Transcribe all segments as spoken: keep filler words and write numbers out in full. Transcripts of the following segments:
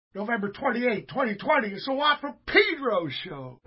November twenty-eighth, twenty twenty, it's the Watt from Pedro show.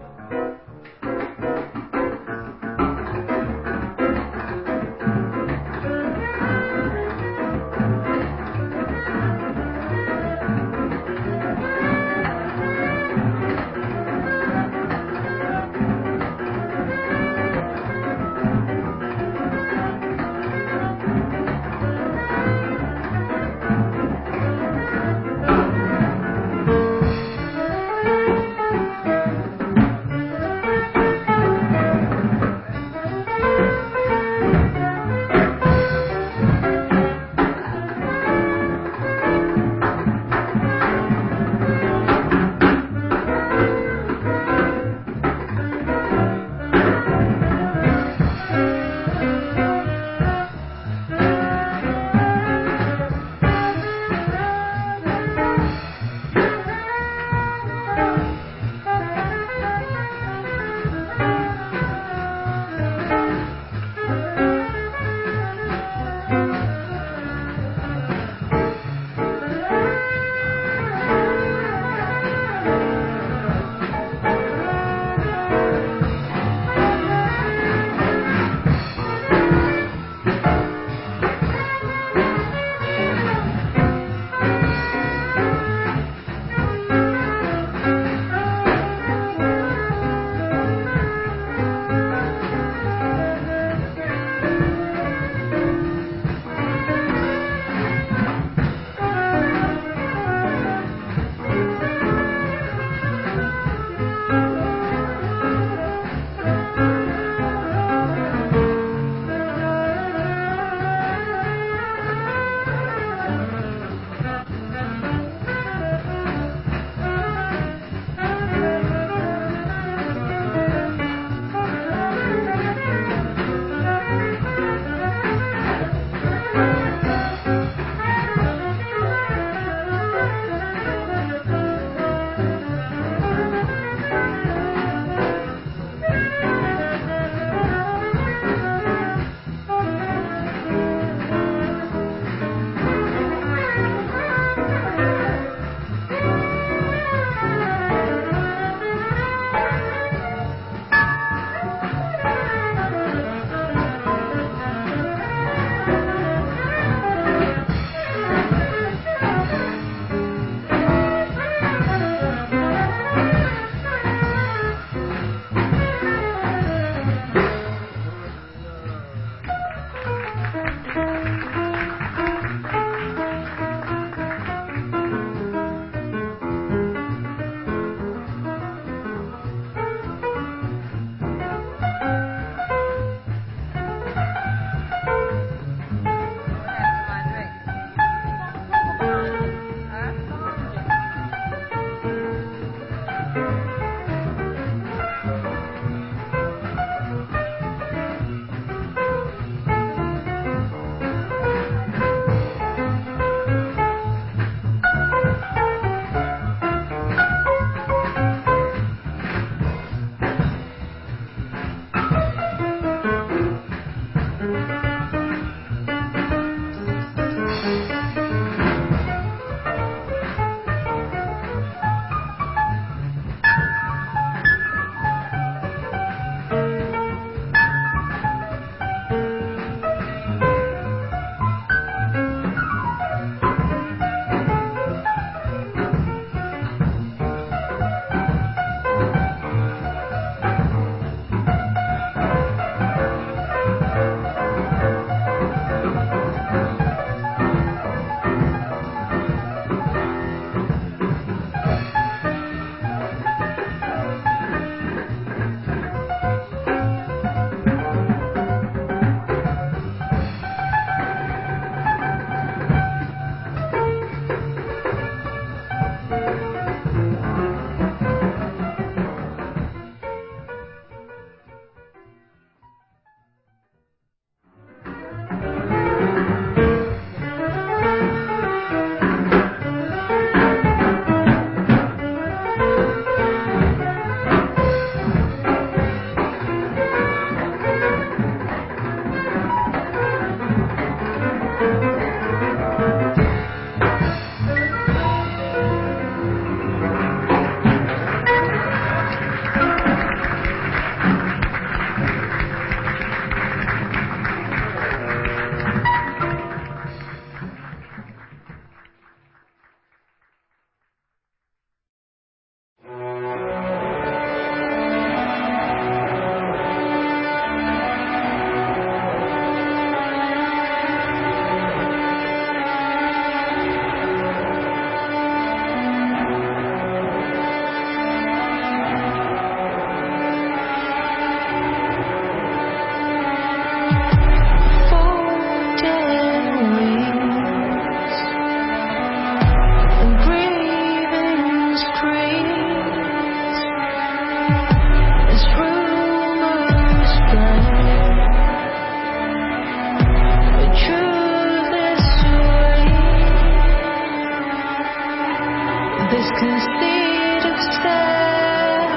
this conceit of self.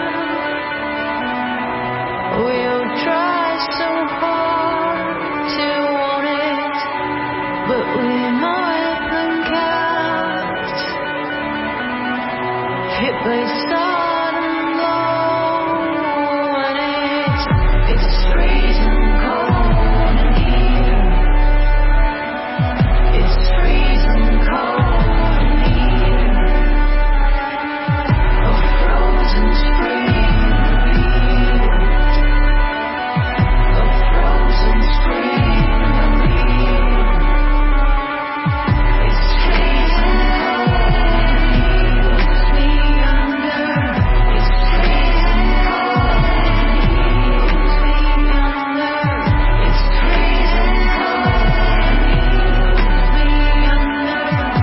We'll try so hard to want it, but we might blink out, hit by sudden blow, and it's, it's freezing cold in here. It's freezing cold in here. A frozen spring revealed. A frozen spring revealed. It's freezing cold and heals me under. It's freezing cold and heals me under. It's freezing cold and heals me under.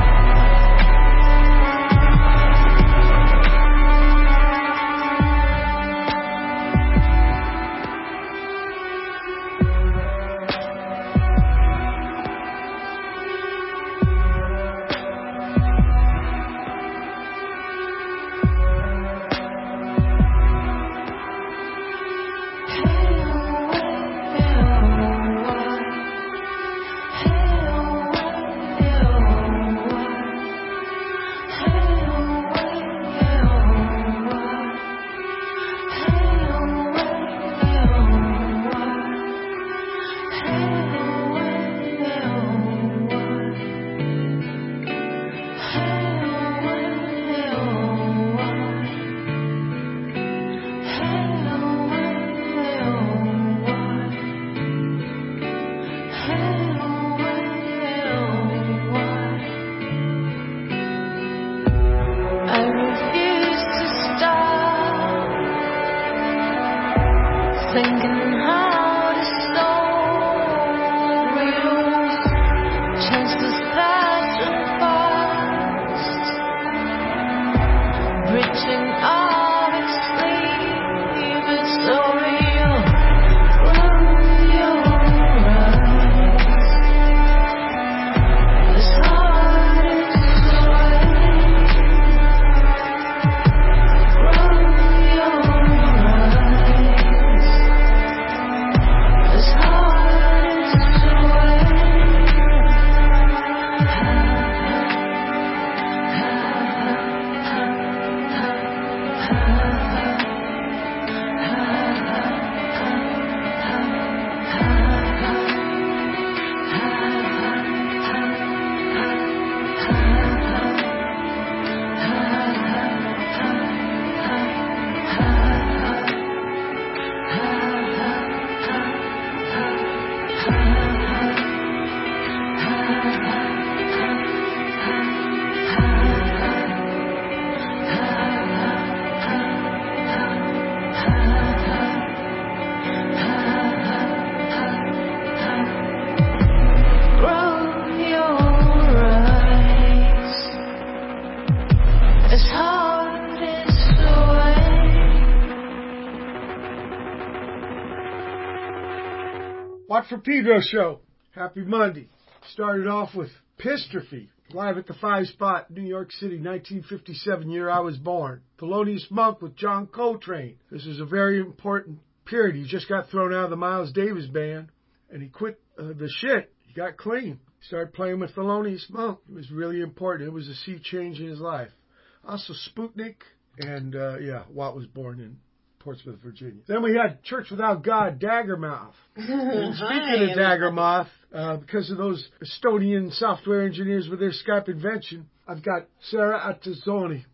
I refuse to stop thinking how to solve riddles, chances fast and fast, bridging out its sleep. It's so real. Close your eyes. This heart is swaying. Close your eyes. This heart is Watt from Pedro show. Happy Monday. Started off with Pistrophy, live at the Five Spot, New York City, nineteen fifty-seven, year I was born. Thelonious Monk with John Coltrane. This is a very important period. He just got thrown out of the Miles Davis band, and he quit uh, the shit. He got clean. He started playing with Thelonious Monk. It was really important. It was a sea change in his life. Also Sputnik, and uh, yeah, Watt was born in Portsmouth, Virginia. Then we had Church Without God, Daggermouth. And speaking of Daggermouth, uh, because of those Estonian software engineers with their Skype invention, I've got Sarah Attazzoni.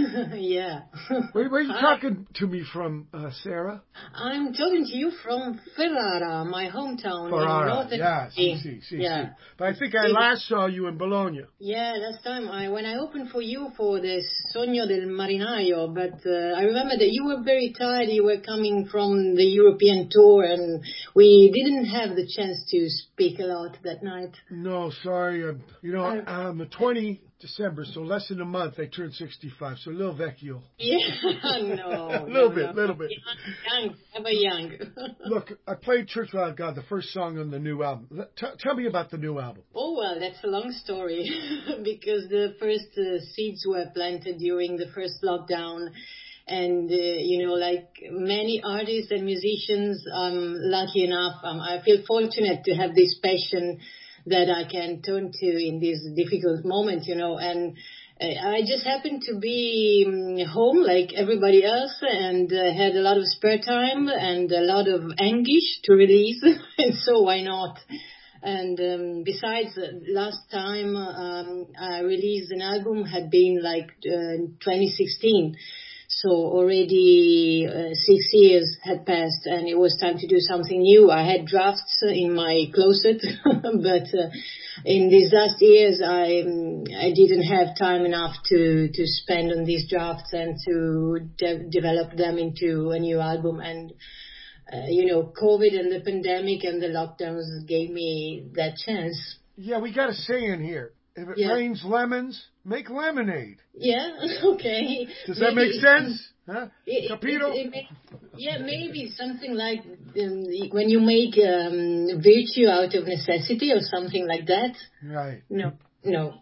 Yeah. Where, where are you Hi. talking to me from, uh, Sarah? I'm talking to you from Ferrara, my hometown in Ferrara, northern yeah, Italy. si, si, si, Yeah. si. But I think I last saw you in Bologna. Yeah, last time I when I opened for you for the Sogno del Marinaio, but uh, I remember that you were very tired. You were coming from the European tour, and we didn't have the chance to speak a lot that night. No, sorry. Uh, you know, Uh, on the twenty December, so less than a month, I turned sixty-five. So a little vecchio. Yeah, no. A little no, bit, no. little bit. Young, young, ever young. Look, I played Church Without God, the first song on the new album. Let- T- tell me about the new album. Oh, well, that's a long story because the first uh, seeds were planted during the first lockdown. And, uh, you know, like many artists and musicians, I'm lucky enough, um, I feel fortunate to have this passion that I can turn to in this difficult moment, you know, and uh, I just happened to be um, home like everybody else and uh, had a lot of spare time and a lot of anguish to release, and so why not? And um, besides, uh, last time um, I released an album had been like uh, twenty sixteen. So already uh, six years had passed and it was time to do something new. I had drafts in my closet, but uh, in these last years I um, I didn't have time enough to, to spend on these drafts and to de- develop them into a new album. And, uh, you know, COVID and the pandemic and the lockdowns gave me that chance. Yeah, we got a saying here. If it Yeah. rains lemons, make lemonade. Yeah, okay. Does that Maybe make sense? Huh? It, Capito? it, it may, yeah, maybe something like um, when you make um, virtue out of necessity or something like that. Right. No, no.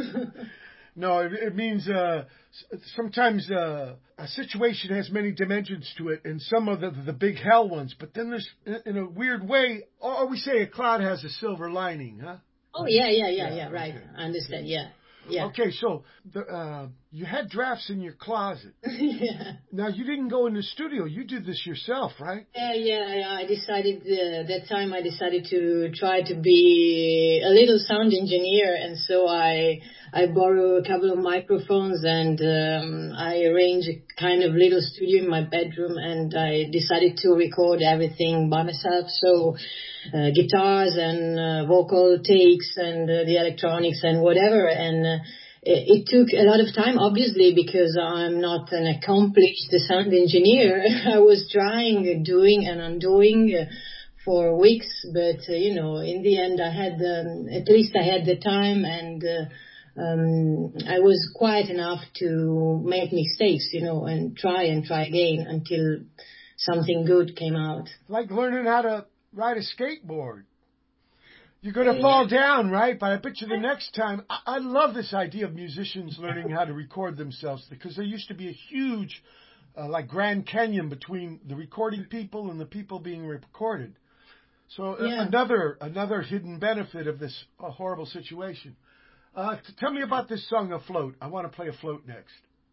No, it, it means uh, s- sometimes uh, a situation has many dimensions to it, and some of the, the big hell ones. But then there's, in in a weird way, or we say a cloud has a silver lining, huh? Oh, yeah, yeah, yeah, Yeah, yeah, right. okay. I understand, yeah. Yeah. Okay, so the, uh, you had drafts in your closet. yeah. Now, you didn't go in the studio. You did this yourself, right? Yeah, yeah, yeah, I decided, uh, that time I decided to try to be a little sound engineer, and so I I borrow a couple of microphones and um, I arrange a kind of little studio in my bedroom, and I decided to record everything by myself, so uh, guitars and uh, vocal takes and uh, the electronics and whatever, and uh, it, it took a lot of time, obviously, because I'm not an accomplished sound engineer. I was trying, doing and undoing uh, for weeks, but, uh, you know, in the end I had, um, at least I had the time, and uh, um, I was quiet enough to make mistakes, you know, and try and try again until something good came out. Like learning how to ride a skateboard. You're going to fall down, right? But I bet you the next time, I, I love this idea of musicians learning how to record themselves, because there used to be a huge, uh, like Grand Canyon between the recording people and the people being recorded. So uh, Yeah. another another hidden benefit of this uh, horrible situation. Uh, t- tell me about this song, "Afloat." I want to play "Afloat" next.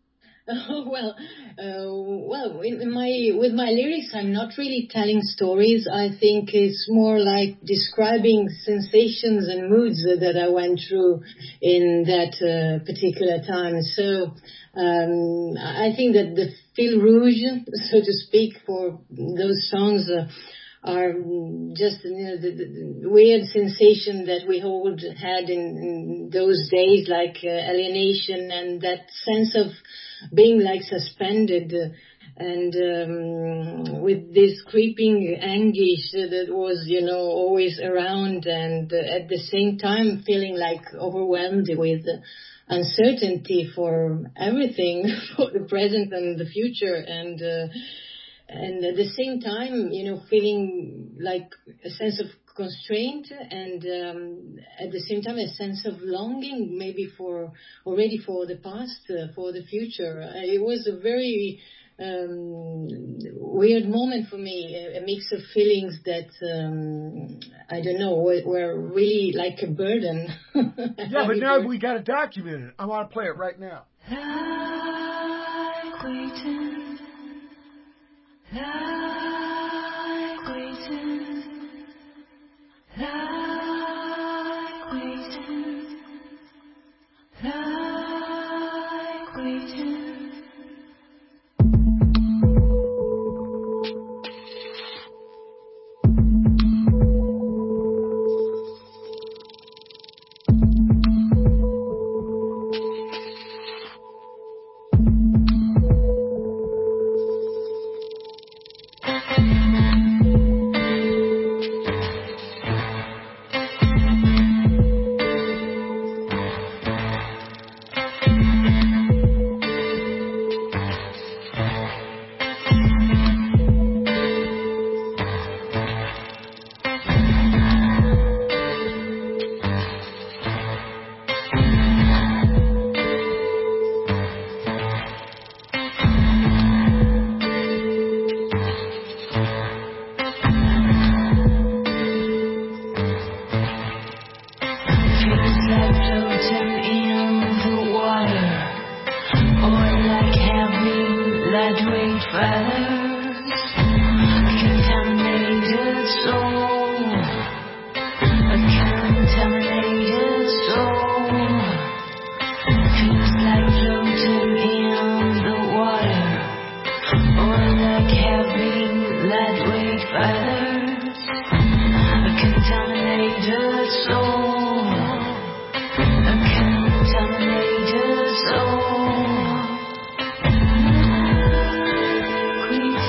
Oh, well, uh, well, in my with my lyrics, I'm not really telling stories. I think it's more like describing sensations and moods that I went through in that uh, particular time. So um, I think that the fil rouge, so to speak, for those songs uh, are just, you know, the, the weird sensation that we all had in, in those days, like uh, alienation and that sense of being like suspended uh, and um, with this creeping anguish that was, you know, always around, and uh, at the same time feeling like overwhelmed with uncertainty for everything, for the present and the future, and uh, and at the same time, you know, feeling like a sense of constraint, and um, at the same time a sense of longing, maybe for already for the past, uh, for the future. Uh, it was a very um, weird moment for me, a, a mix of feelings that um, I don't know, were, were really like a burden. Yeah, but now we got to document it. I want to play it right now. Like waiting, like waiting, like waiting, like waiting. lightweight feathers, contaminated soul, a contaminated soul, feels like floating in the water, or like having lightweight feathers, a contaminated soul, a contaminated soul. Creep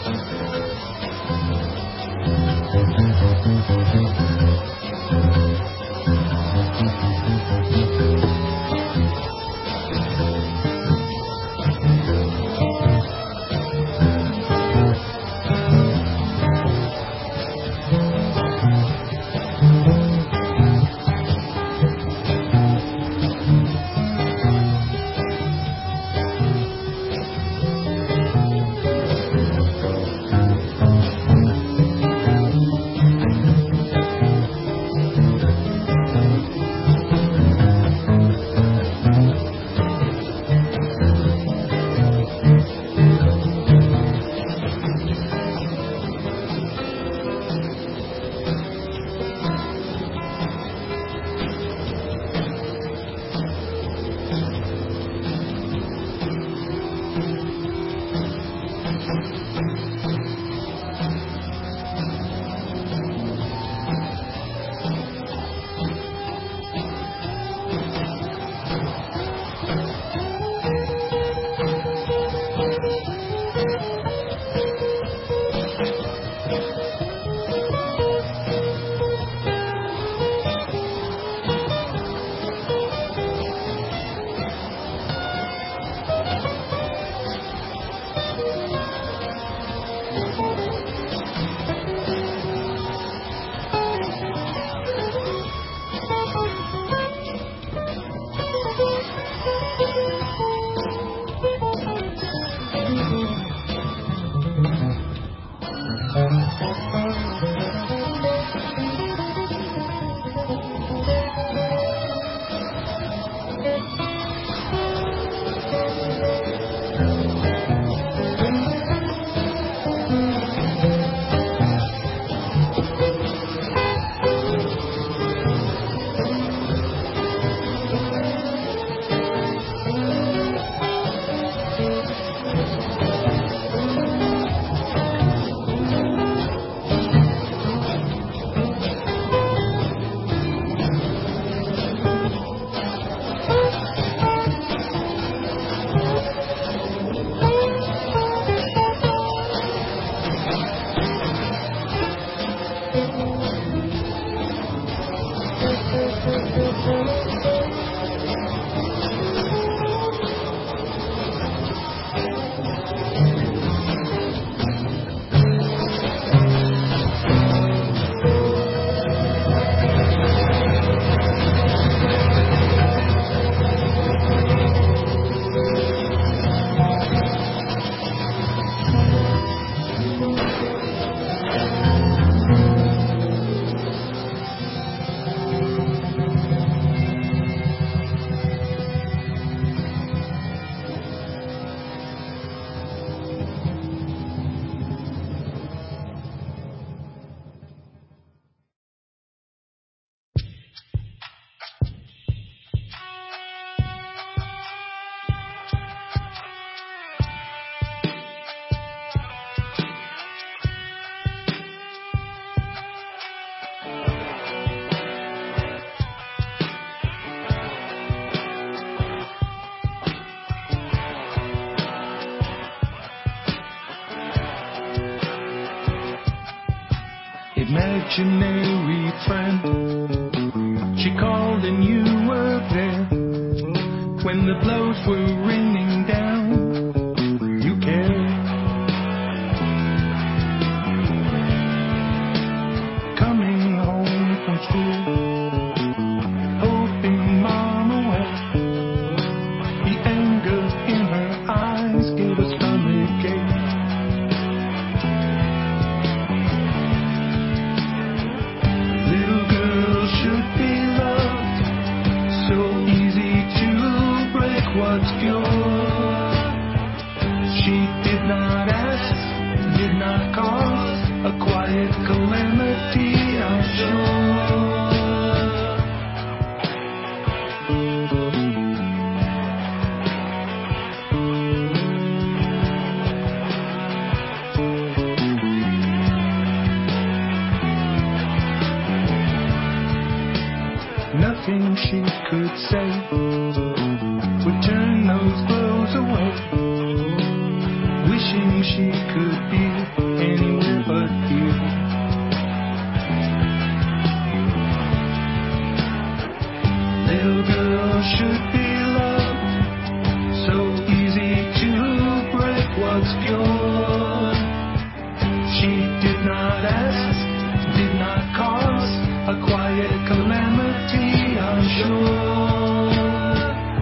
Imaginary friend, she called and you were there. When the blows were raining down, you cared. Coming home from school, hoping mama well. The anger in her eyes gave a stomach ache. What's yours? She did not ask, did not cause a quiet calamity, I'm sure. Nothing she could say would turn those blows away. Wish wishing she could be anywhere but here. Little girl should be loved, so easy to break what's pure. She did not ask, did not cause a quiet calamity, I'm sure.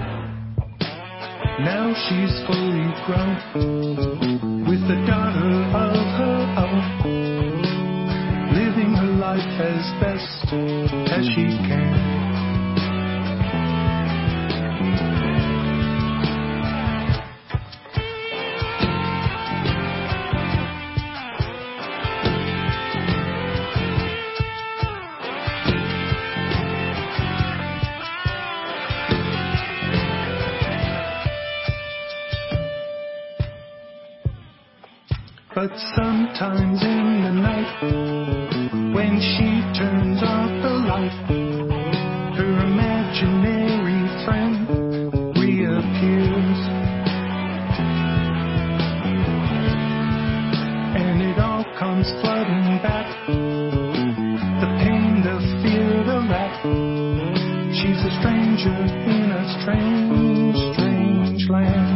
Now she's fully grown, with a daughter of her own, living her life as best as she can. But sometimes in the night, when she turns off the light, her imaginary friend reappears. And it all comes flooding back, the pain, the fear, the wrath. She's a stranger in a strange, strange land.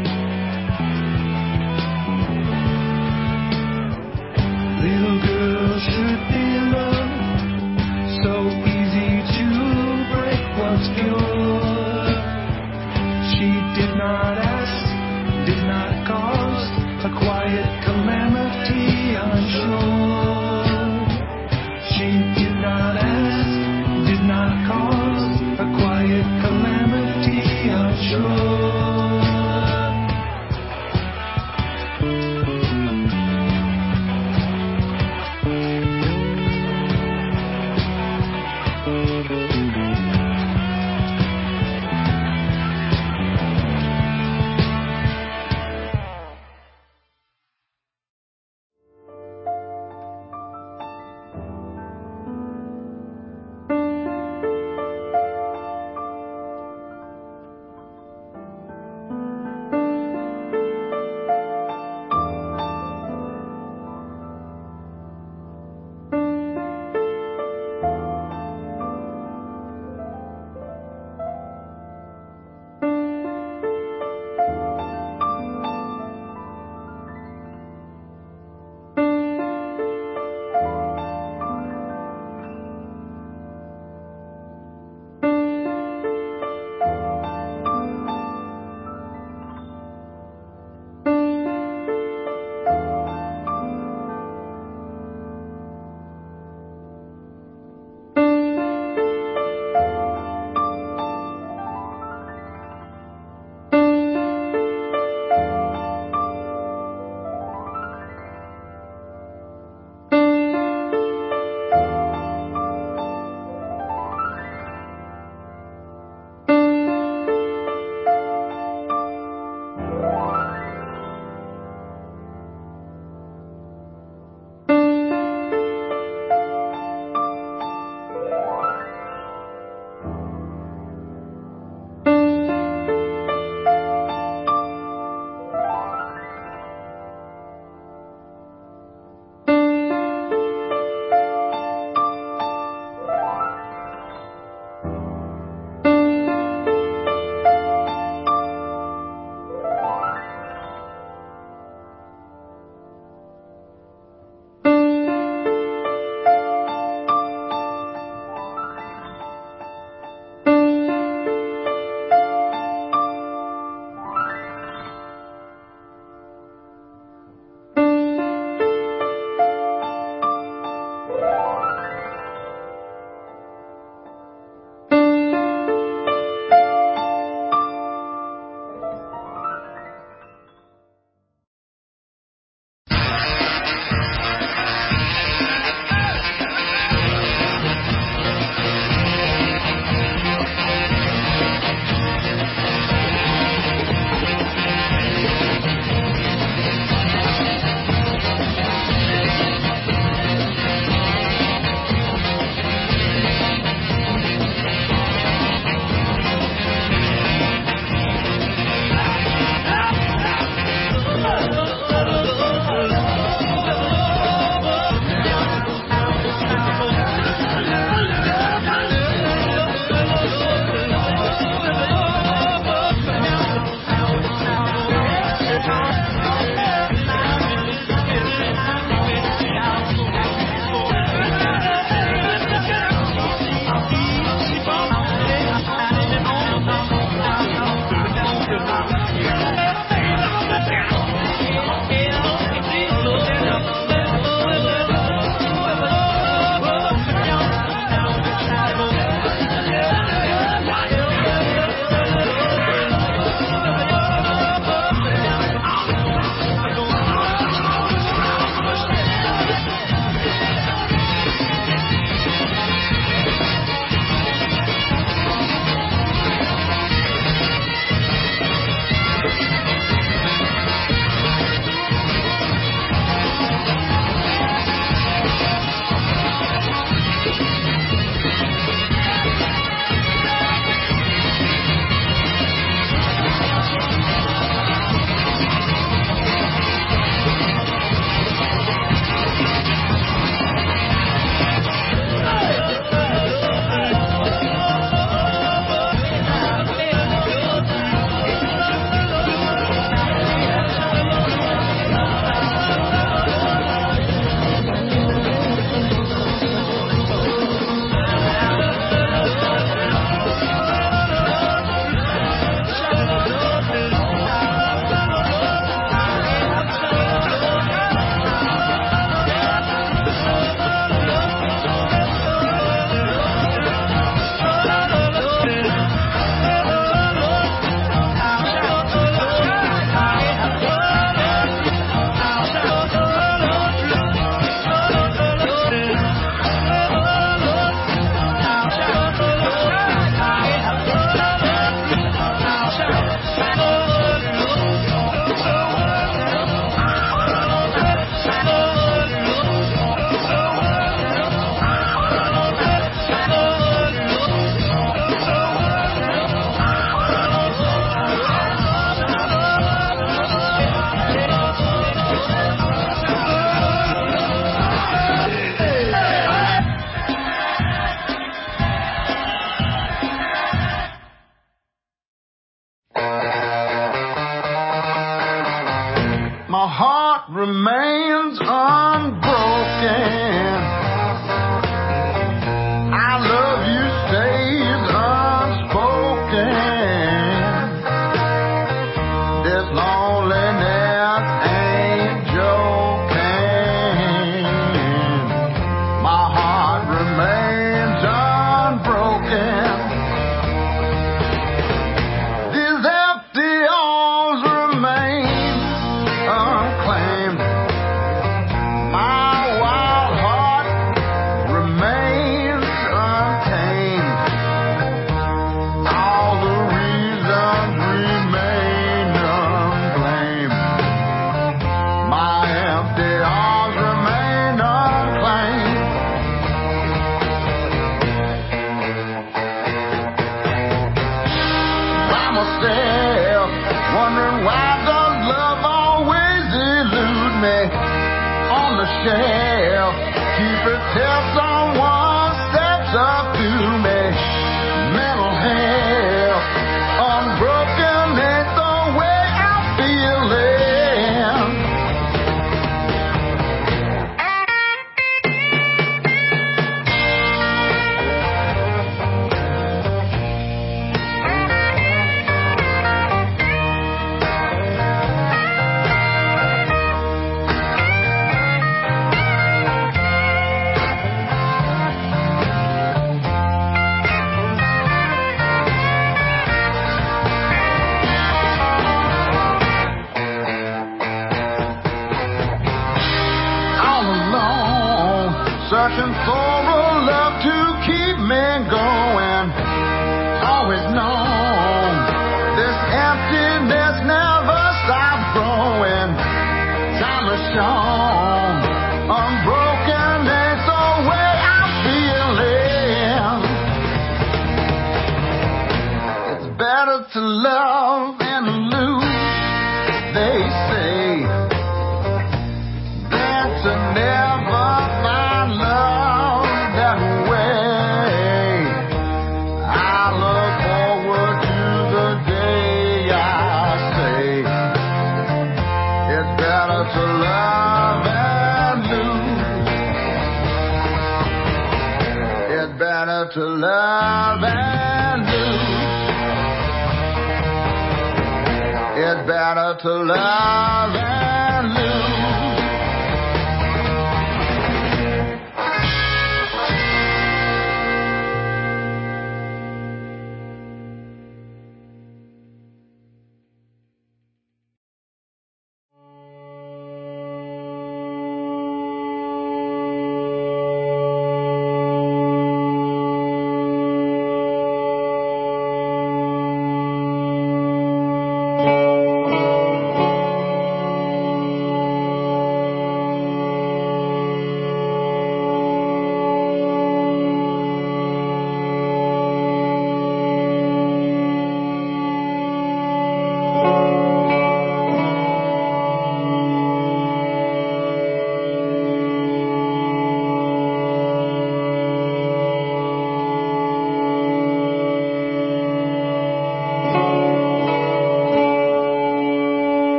Little girl should be loved, so easy to break what's pure. She did not ask, did not cause a quiet calamity, I'm sure. She did not ask, did not cause a quiet calamity, I'm sure. heart remains unbroken. I love you stays unspoken. This loneliness ain't joking. My heart remains unbroken. These empty arms remain unclaimed. My wild heart remains untamed. All the reasons remain unblamed. My empty arms remain unclaimed. By myself, wondering why does love always elude me? On the shelf, keep it till someone steps up to me. Mental health, unbroken ain't the way I'm feeling. All alone, searching for a love to keep me going. Always known this emptiness never stops growing. Time has shown unbroken ain't the way I'm feeling. It's better to love and lose, they say, than to never find love that way. I look forward to the day I say it's better to love and lose. It's better to love and lose. It's better to love and lose.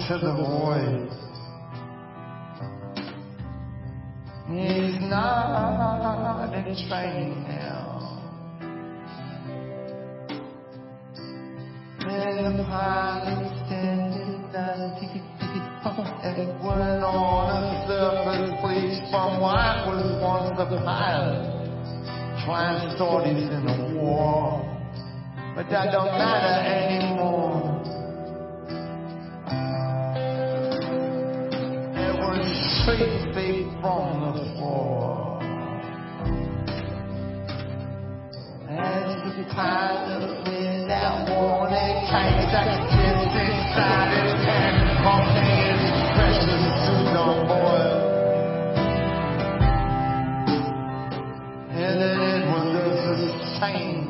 into the void. He's not in train now. And the pilot standing ninety and went on a surface place from what was once the pilot. Trying stories in a war, but that don't matter anymore. It was straight bait from the floor. As the pilot without warning takes that kiss inside his hand, pumping his precious suit on boil. And then it was the same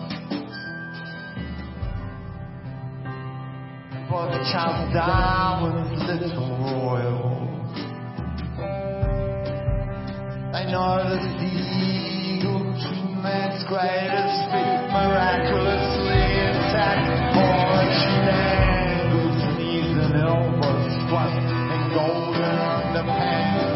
for the Charles Darwin's little royal. They noticed the eagle, two man's greatest feat, miraculously intact. Boy, shenanigans, knees and elbows thrust in golden underpants.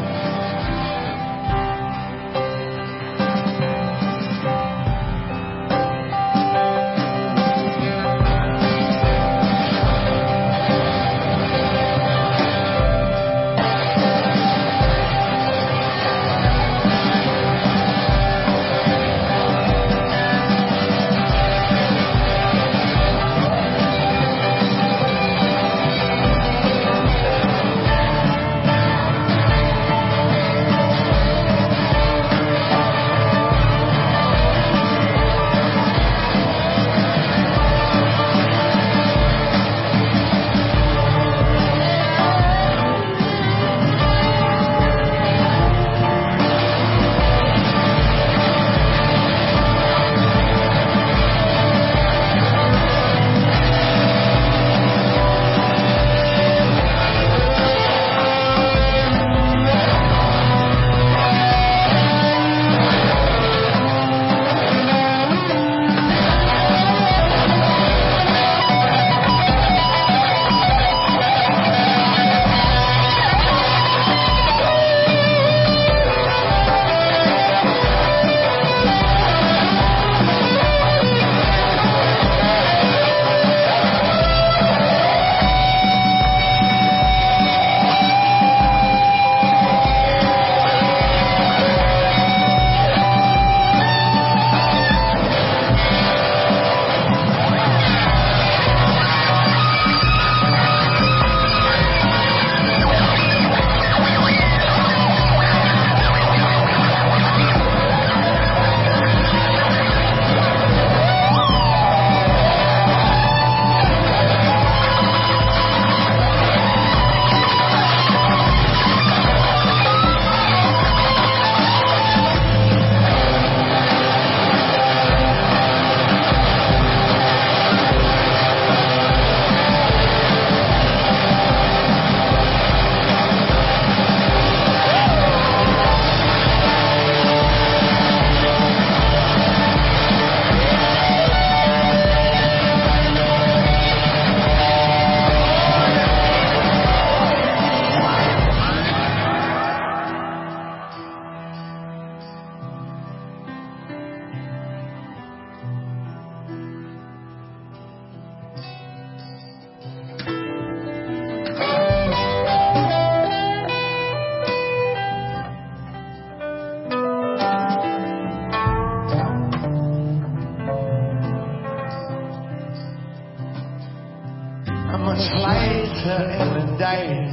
Much later in the day,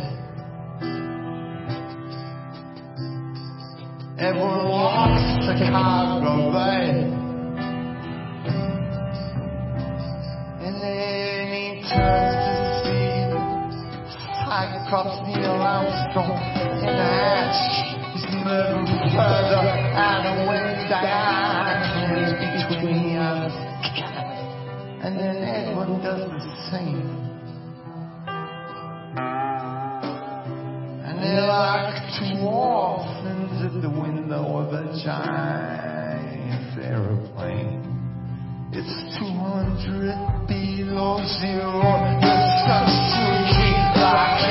everyone walks to Cargo Bay, and then he turns to see Cyclops Neil Armstrong in the hatch. He's moving further out of Wednesday Island between us, and then Edward does the same. They're like two orphans at the window of a giant aeroplane. It's two hundred below zero. The sun's too heat like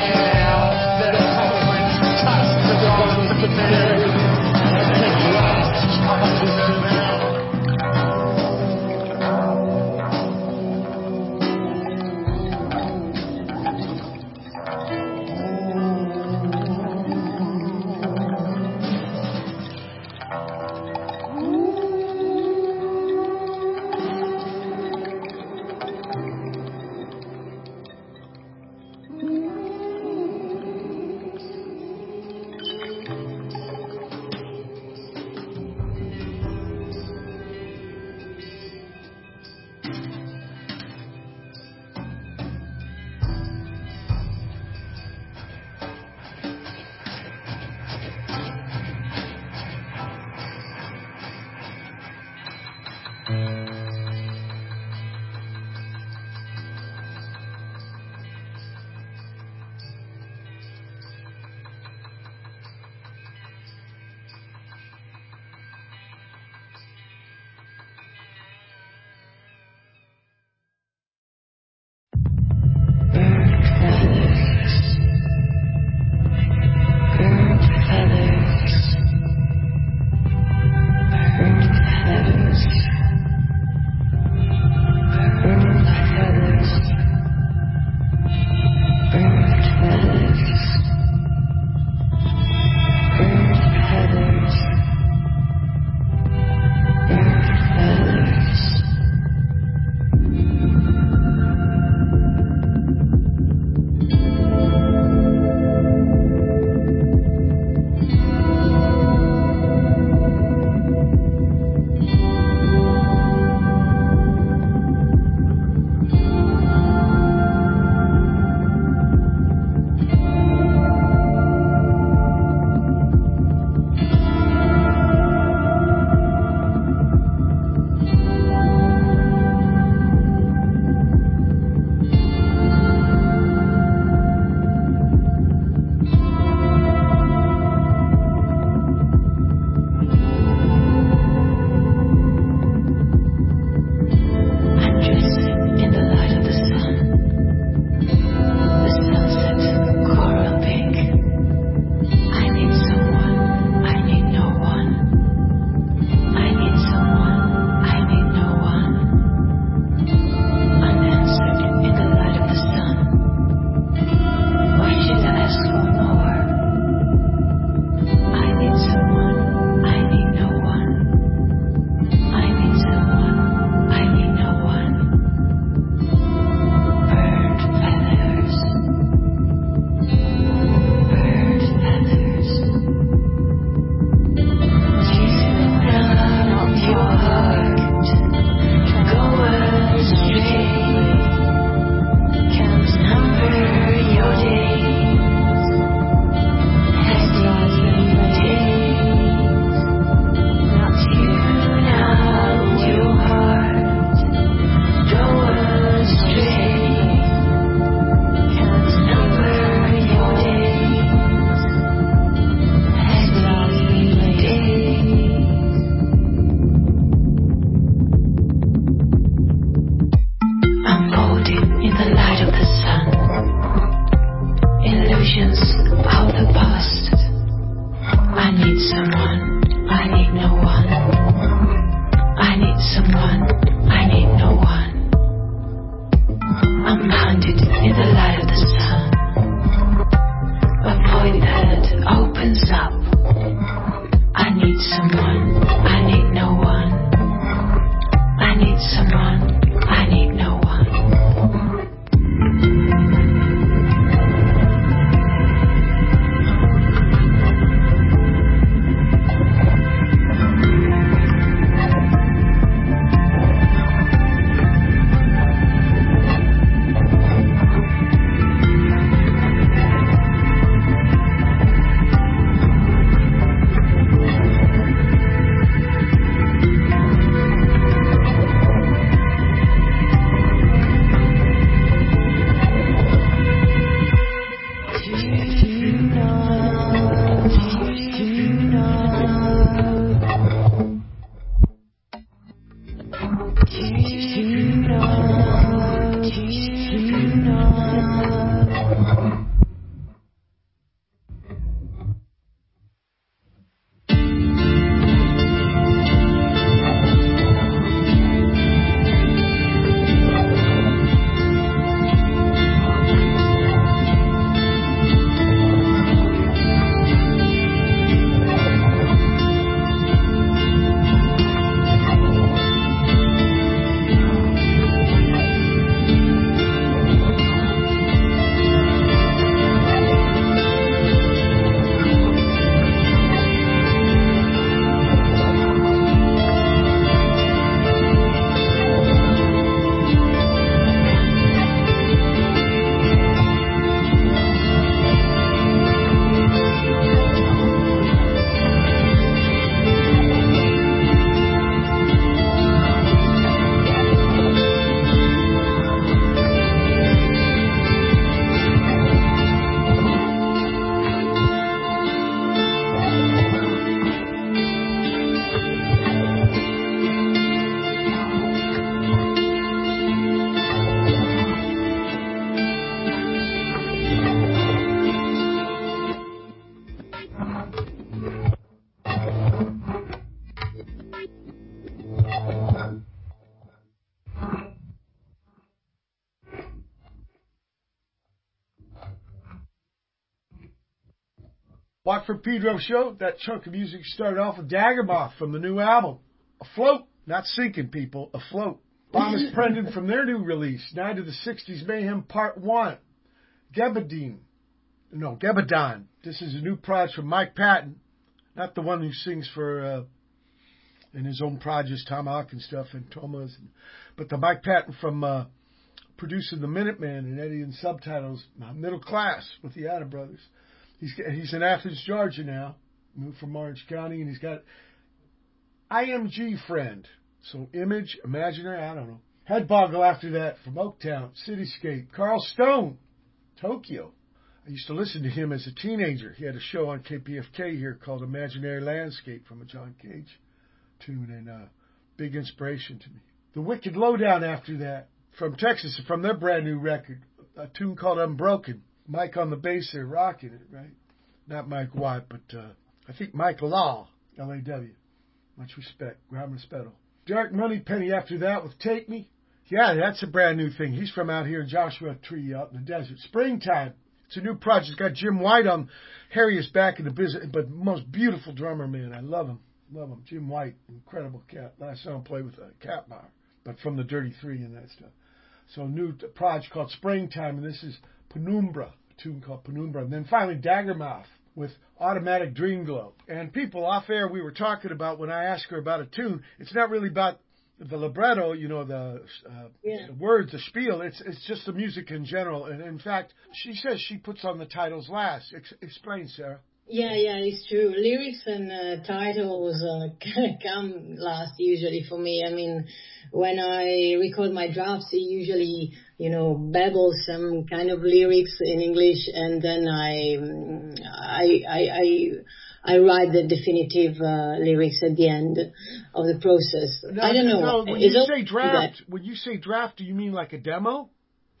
Illusions of the past. I need someone, I need no one. I need someone, I need no one. I'm hunted in the light of the sun. A void that opens up. I need someone, I need no one. I need someone, I need no one. Watford Pedro Show. That chunk of music started off with Daggermoth from the new album. Afloat, not sinking, people, afloat. Thomas Prendon from their new release, Night of the sixties Mayhem Part one. Gebadine. No, Gebadon. This is a new project from Mike Patton. Not the one who sings for, uh, in his own projects, Tomahawk and stuff, and Thomas. But the Mike Patton from uh, producing The Minutemen and Eddie and Subtitles, Middle Class with the Adams Brothers. He's he's in Athens, Georgia now. Moved from Orange County, and he's got I M G Friend. So Image, Imaginary, I don't know. Headboggle after that from Oaktown, Cityscape. Carl Stone, Tokyo. I used to listen to him as a teenager. He had a show on K P F K here called Imaginary Landscape from a John Cage tune, and uh, big inspiration to me. The Wicked Lowdown after that from Texas, from their brand new record, a tune called Unbroken. Mike on the bass there, rocking it, right? Not Mike Watt, but uh, I think Mike Law, L A W. Much respect. Graham Spettle. Derek Moneypenny after that with Take Me. Yeah, that's a brand new thing. He's from out here in Joshua Tree out in the desert. Springtime. It's a new project. It's got Jim White on. Harry is back in the business, but most beautiful drummer, man. I love him. Love him. Jim White, incredible cat. Last time I played with a cat bar, but from the Dirty Three and that stuff. So a new project called Springtime, and this is Penumbra, a tune called Penumbra. And then finally Daggermouth with Automatic Dream Glow. And people off air, we were talking about when I asked her about a tune, it's not really about the libretto, you know, the, uh, Yeah. the words, the spiel. It's it's just the music in general. And in fact, she says she puts on the titles last. Ex- explain, Sarah. Yeah, yeah, it's true. Lyrics and uh, titles uh, come last usually for me. I mean, when I record my drafts, I usually, you know, babble some kind of lyrics in English, and then I, um, I, I, I, I write the definitive uh, lyrics at the end of the process. No, I don't know. No, when It's you all say that. draft, when you say draft, do you mean like a demo?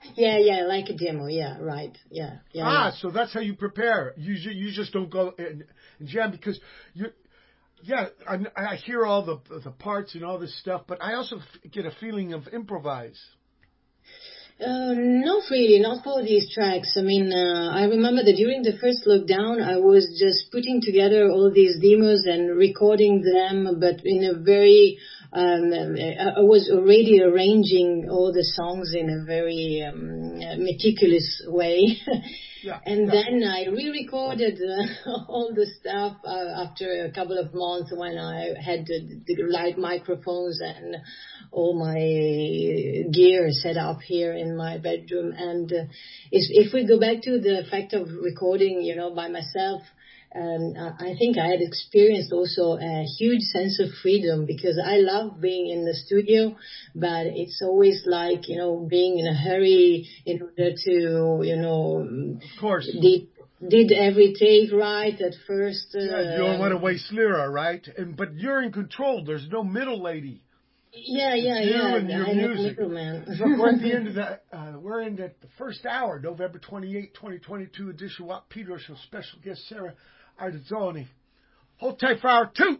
Yeah, yeah, like a demo. Yeah, right. Yeah, yeah. Ah, yeah. so that's how you prepare. You ju- you just don't go and, and jam because you. Yeah, I, I hear all the the parts and all this stuff, but I also f- get a feeling of improvise. Uh, not really, not for these tracks. I mean, uh, I remember that during the first lockdown, I was just putting together all these demos and recording them, but in a very, um, I was already arranging all the songs in a very um, meticulous way. Yeah, And yeah. then I re-recorded uh, all the stuff uh, after a couple of months when I had the, the right microphones and all my gear set up here in my bedroom. And uh, if, if we go back to the fact of recording, you know, by myself, um, I think I had experienced also a huge sense of freedom because I love being in the studio, but it's always like, you know, being in a hurry in order to, you know, Of course. did, did every take right at first. Uh, Yeah, you don't want to waste lyra, right? And but you're in control. There's no middle lady. Yeah, yeah, It's you yeah. and your I'm a music. middleman. Look, we're at the end of that. Uh, we're in the, the first hour, November twenty-eighth, twenty twenty-two edition. Watt Pedro Show special guest Sarah Ardizzoni. Hold tight for hour two.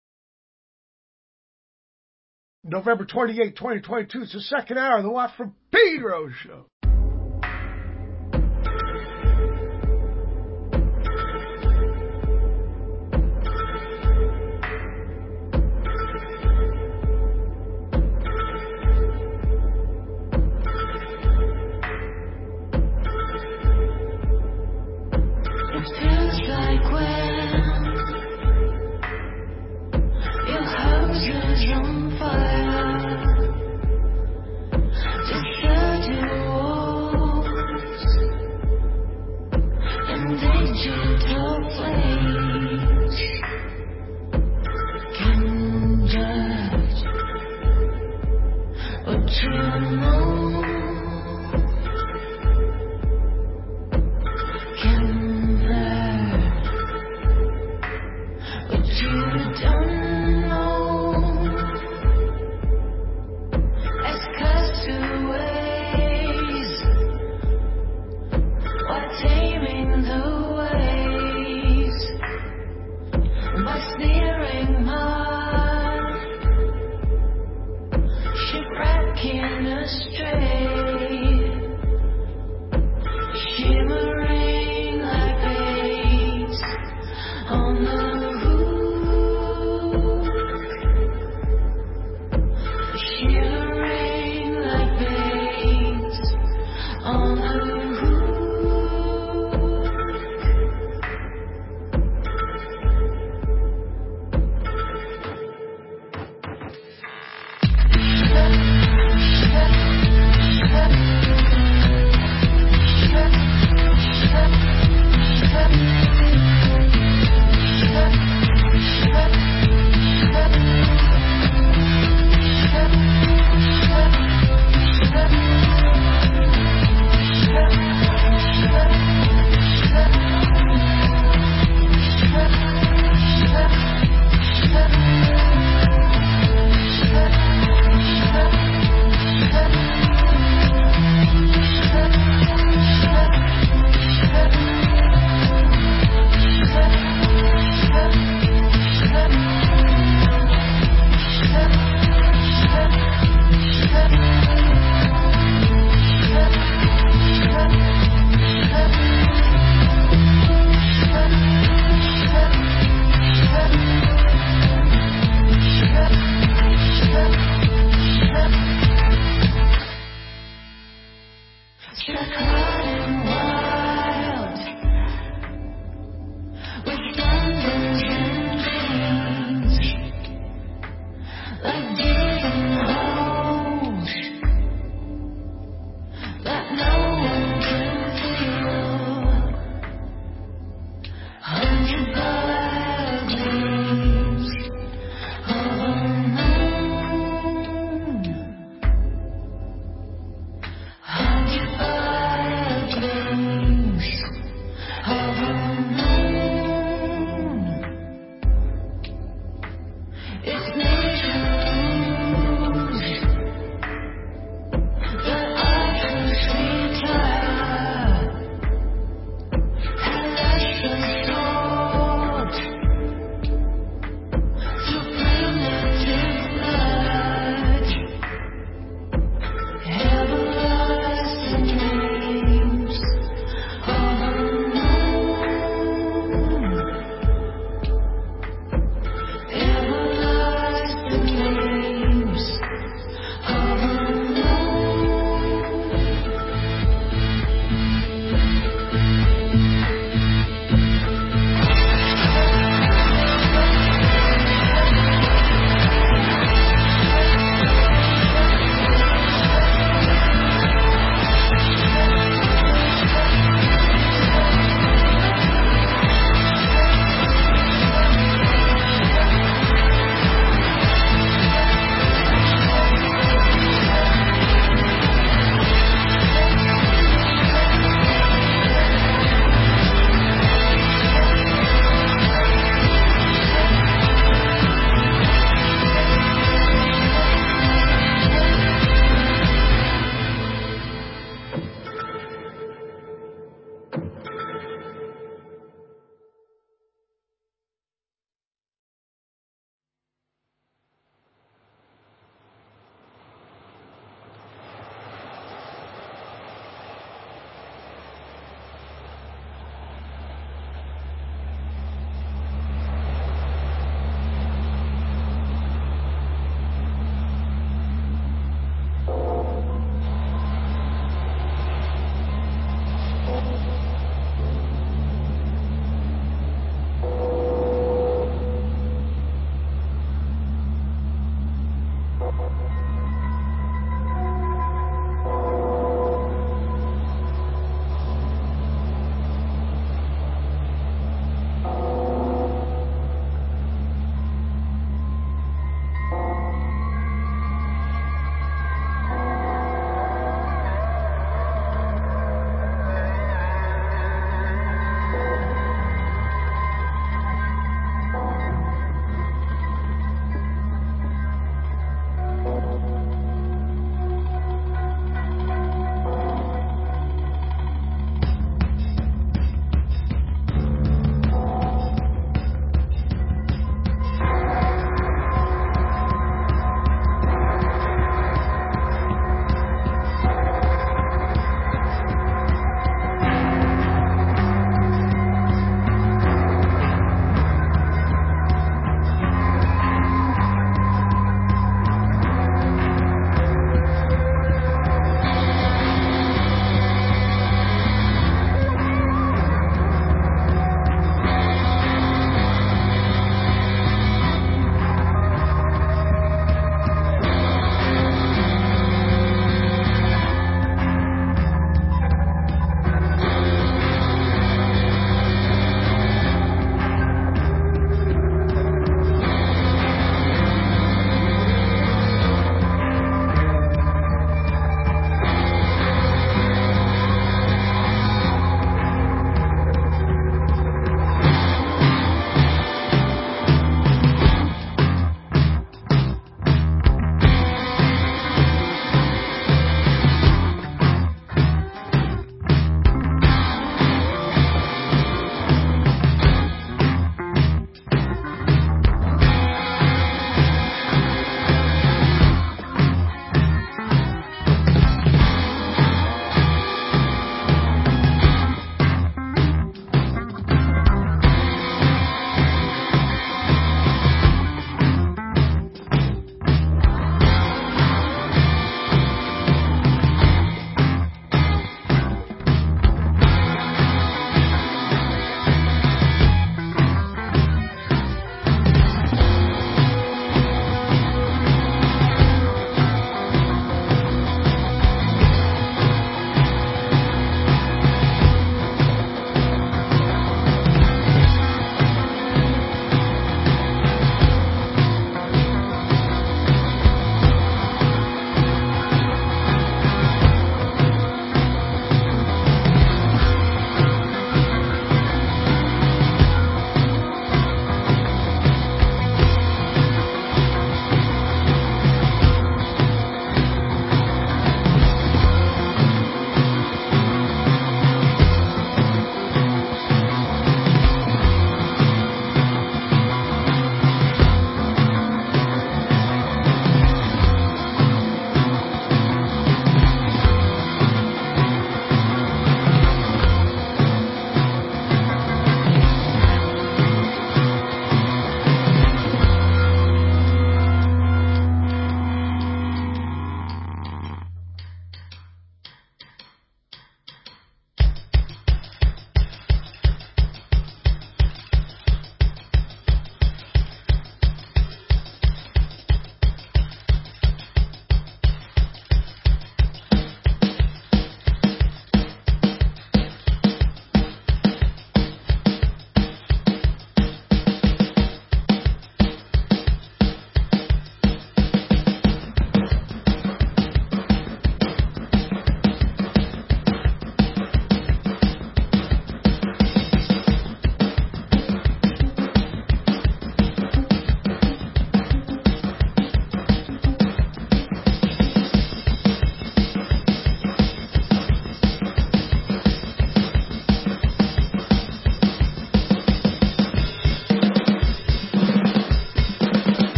November twenty-eighth, twenty twenty-two. It's the second hour of the Watt from Pedro Show. Shipwreck in a strait.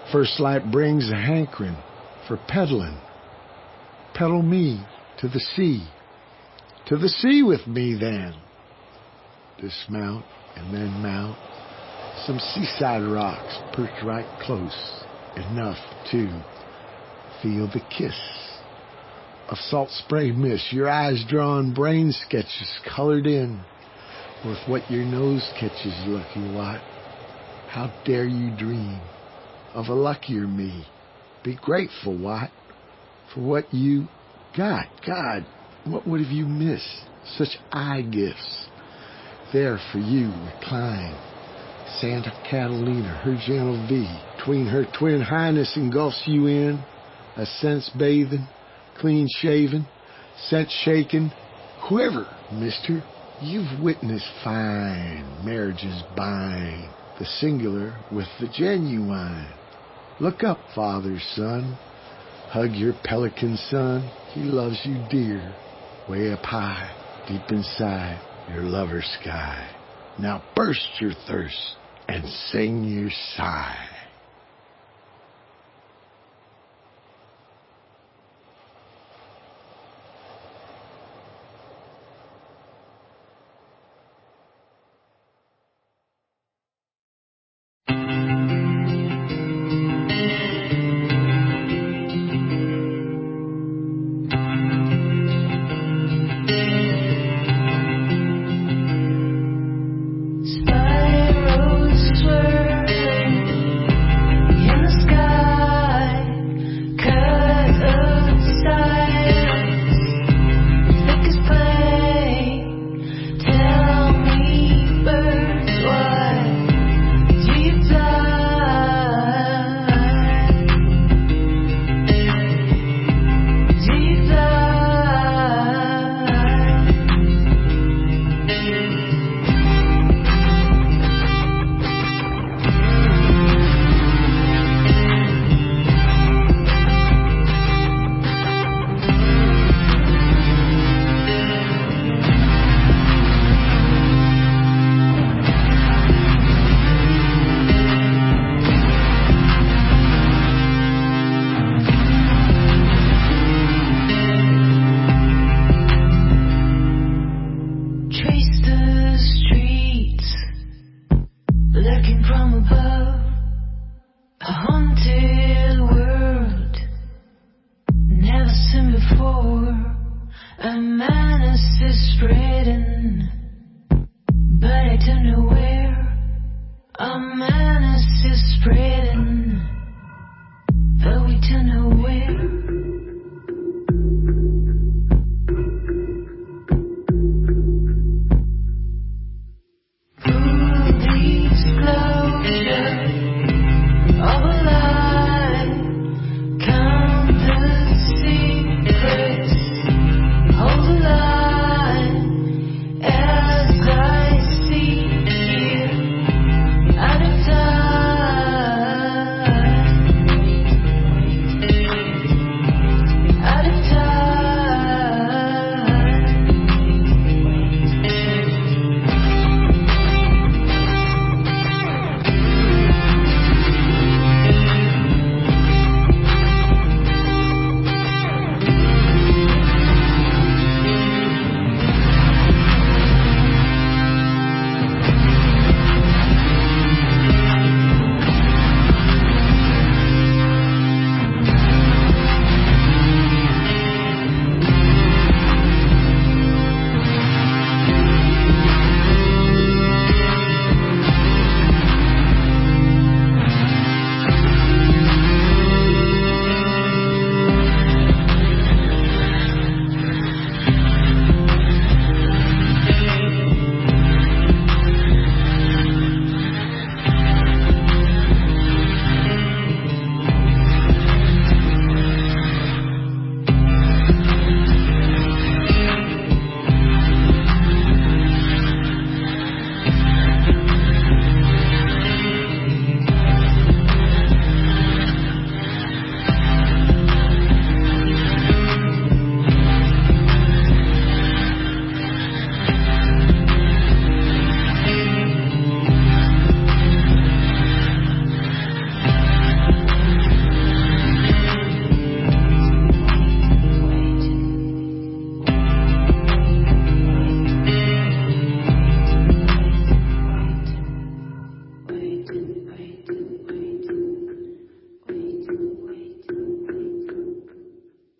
First light brings a hankering for peddling. Pedal me to the sea. To the sea with me then. Dismount and then mount. Some seaside rocks perched right close enough to feel the kiss of salt spray mist. Your eyes drawn brain sketches colored in with what your nose catches, lucky Watt. How dare you dream of a luckier me? Be grateful, Watt, for what you got. God, what would have you missed? Such eye gifts. There for you recline. Santa Catalina, her gentle V, between her twin highness engulfs you in, a sense bathing, clean shaven, scent shaken, quiver, mister. You've witnessed fine marriages bind the singular with the genuine. Look up, father, son. Hug your pelican son. He loves you dear, way up high, deep inside your lover's sky. Now burst your thirst and sing your sigh. Spirals swirling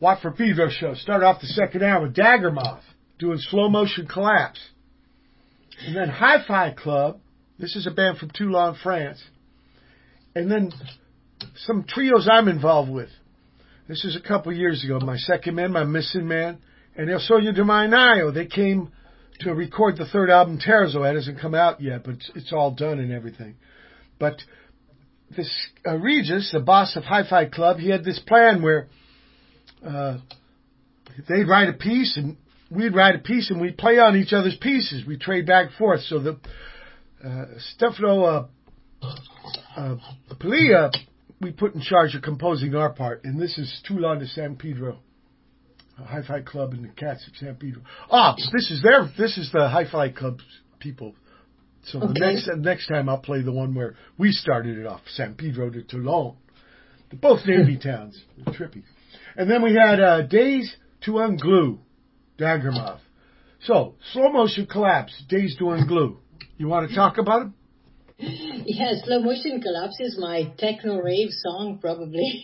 Watt for Pedro show. Started off the second hour with Dagger Moth doing Slow Motion Collapse. And then Hi-Fi Club. This is a band from Toulon, France. And then some trios I'm involved with. This is a couple years ago. My Second Man, My Missing Man, and El Sueño de Mayo. They came to record the third album, Terzo. It hasn't come out yet, but it's, it's all done and everything. But this uh, Regis, the boss of Hi-Fi Club, he had this plan where uh, they'd write a piece and we'd write a piece and we'd play on each other's pieces. We'd trade back and forth. So the uh, Stefano uh, uh, Paglia, we put in charge of composing our part. And this is Toulon de San Pedro. Hi-Fi Club and the Cats of San Pedro. Ah, this is their, this is the Hi-Fi Club people. So okay. the next the next time I'll play the one where we started it off, San Pedro de Toulon. They're both Navy towns. They're trippy. And then we had uh, Days to Unglue, Dagger Moth. So, Slow Motion Collapse, Days to Unglue. You want to talk about them? Yeah, Slow Motion Collapse is my techno rave song, probably.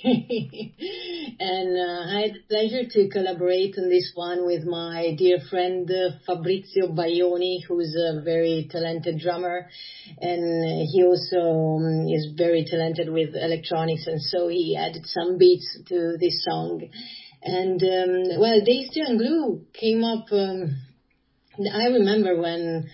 And uh, I had the pleasure to collaborate on this one with my dear friend uh, Fabrizio Baioni, who's a very talented drummer. And he also um, is very talented with electronics, and so he added some beats to this song. And, um, well, Days to Unglue came up, um, I remember when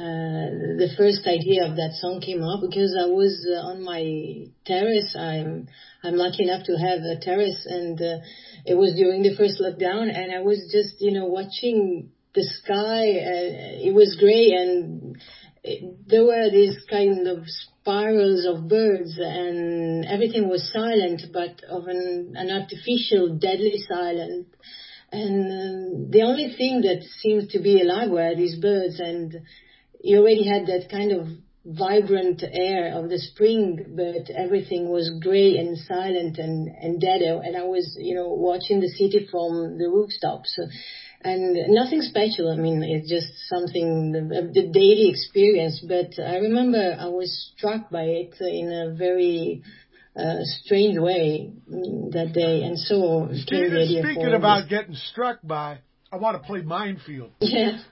Uh, the first idea of that song came up because I was uh, on my terrace. I'm I'm lucky enough to have a terrace, and uh, it was during the first lockdown, and I was just, you know, watching the sky. Uh, it was gray, and it, there were these kind of spirals of birds, and everything was silent, but of an, an artificial, deadly silence. And um, the only thing that seemed to be alive were these birds, and you already had that kind of vibrant air of the spring, but everything was gray and silent and, and dead. And I was, you know, watching the city from the rooftops. And nothing special. I mean, it's just something, the, the daily experience. But I remember I was struck by it in a very uh, strange way that day. And so, Steven, speaking about this. Getting struck by, I want to play Minefield. Yeah.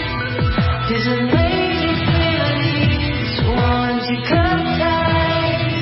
Does it make you feel at ease? Want to come tight?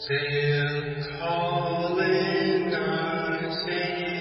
Still calling our name.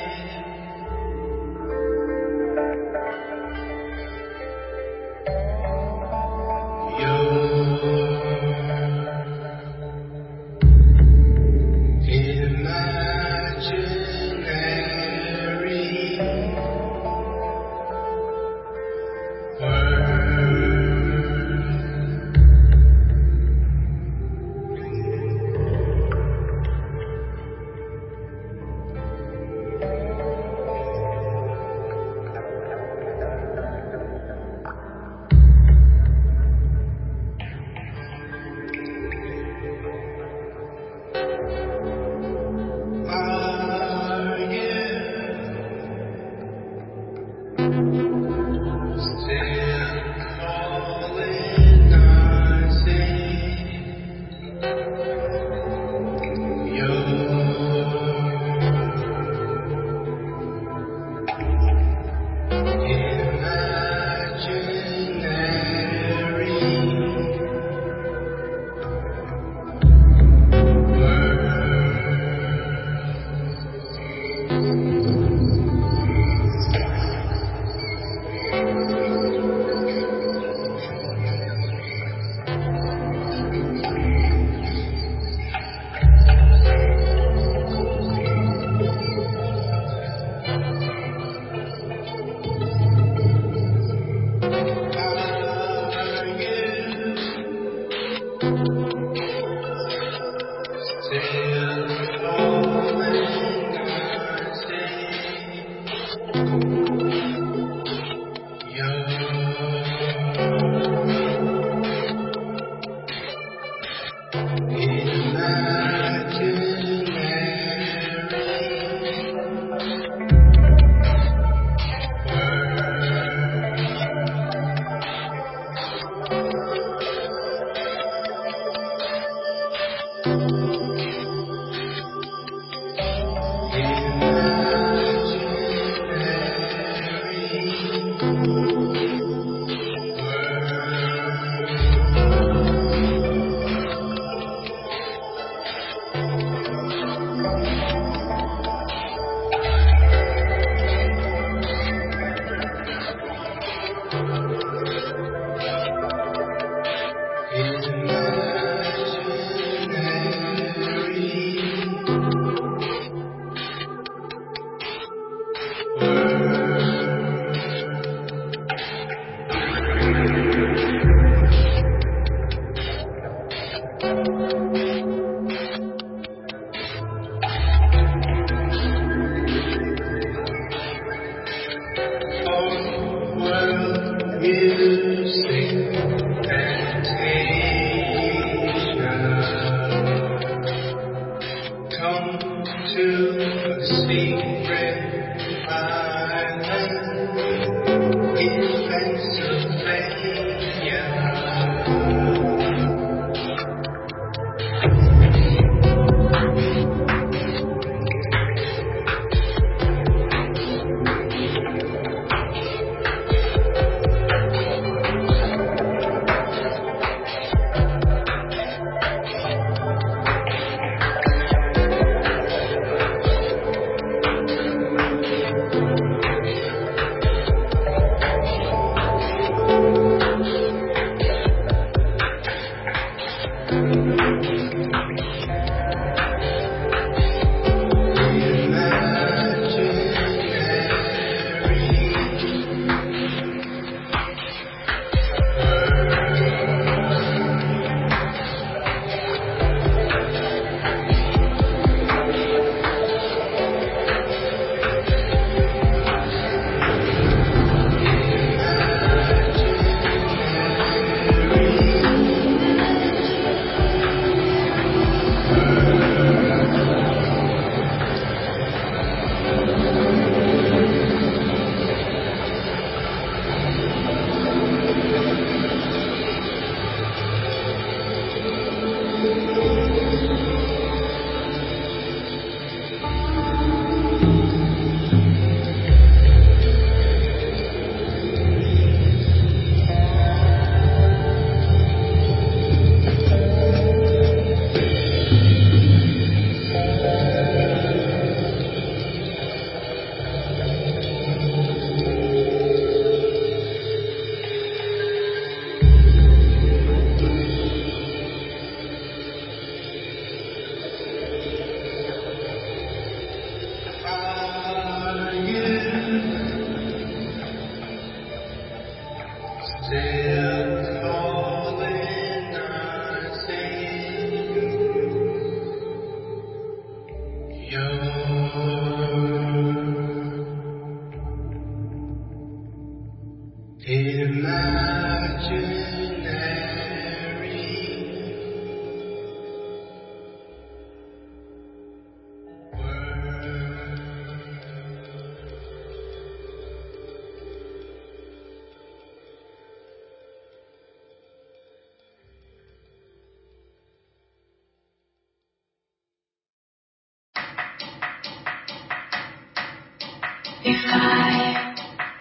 If I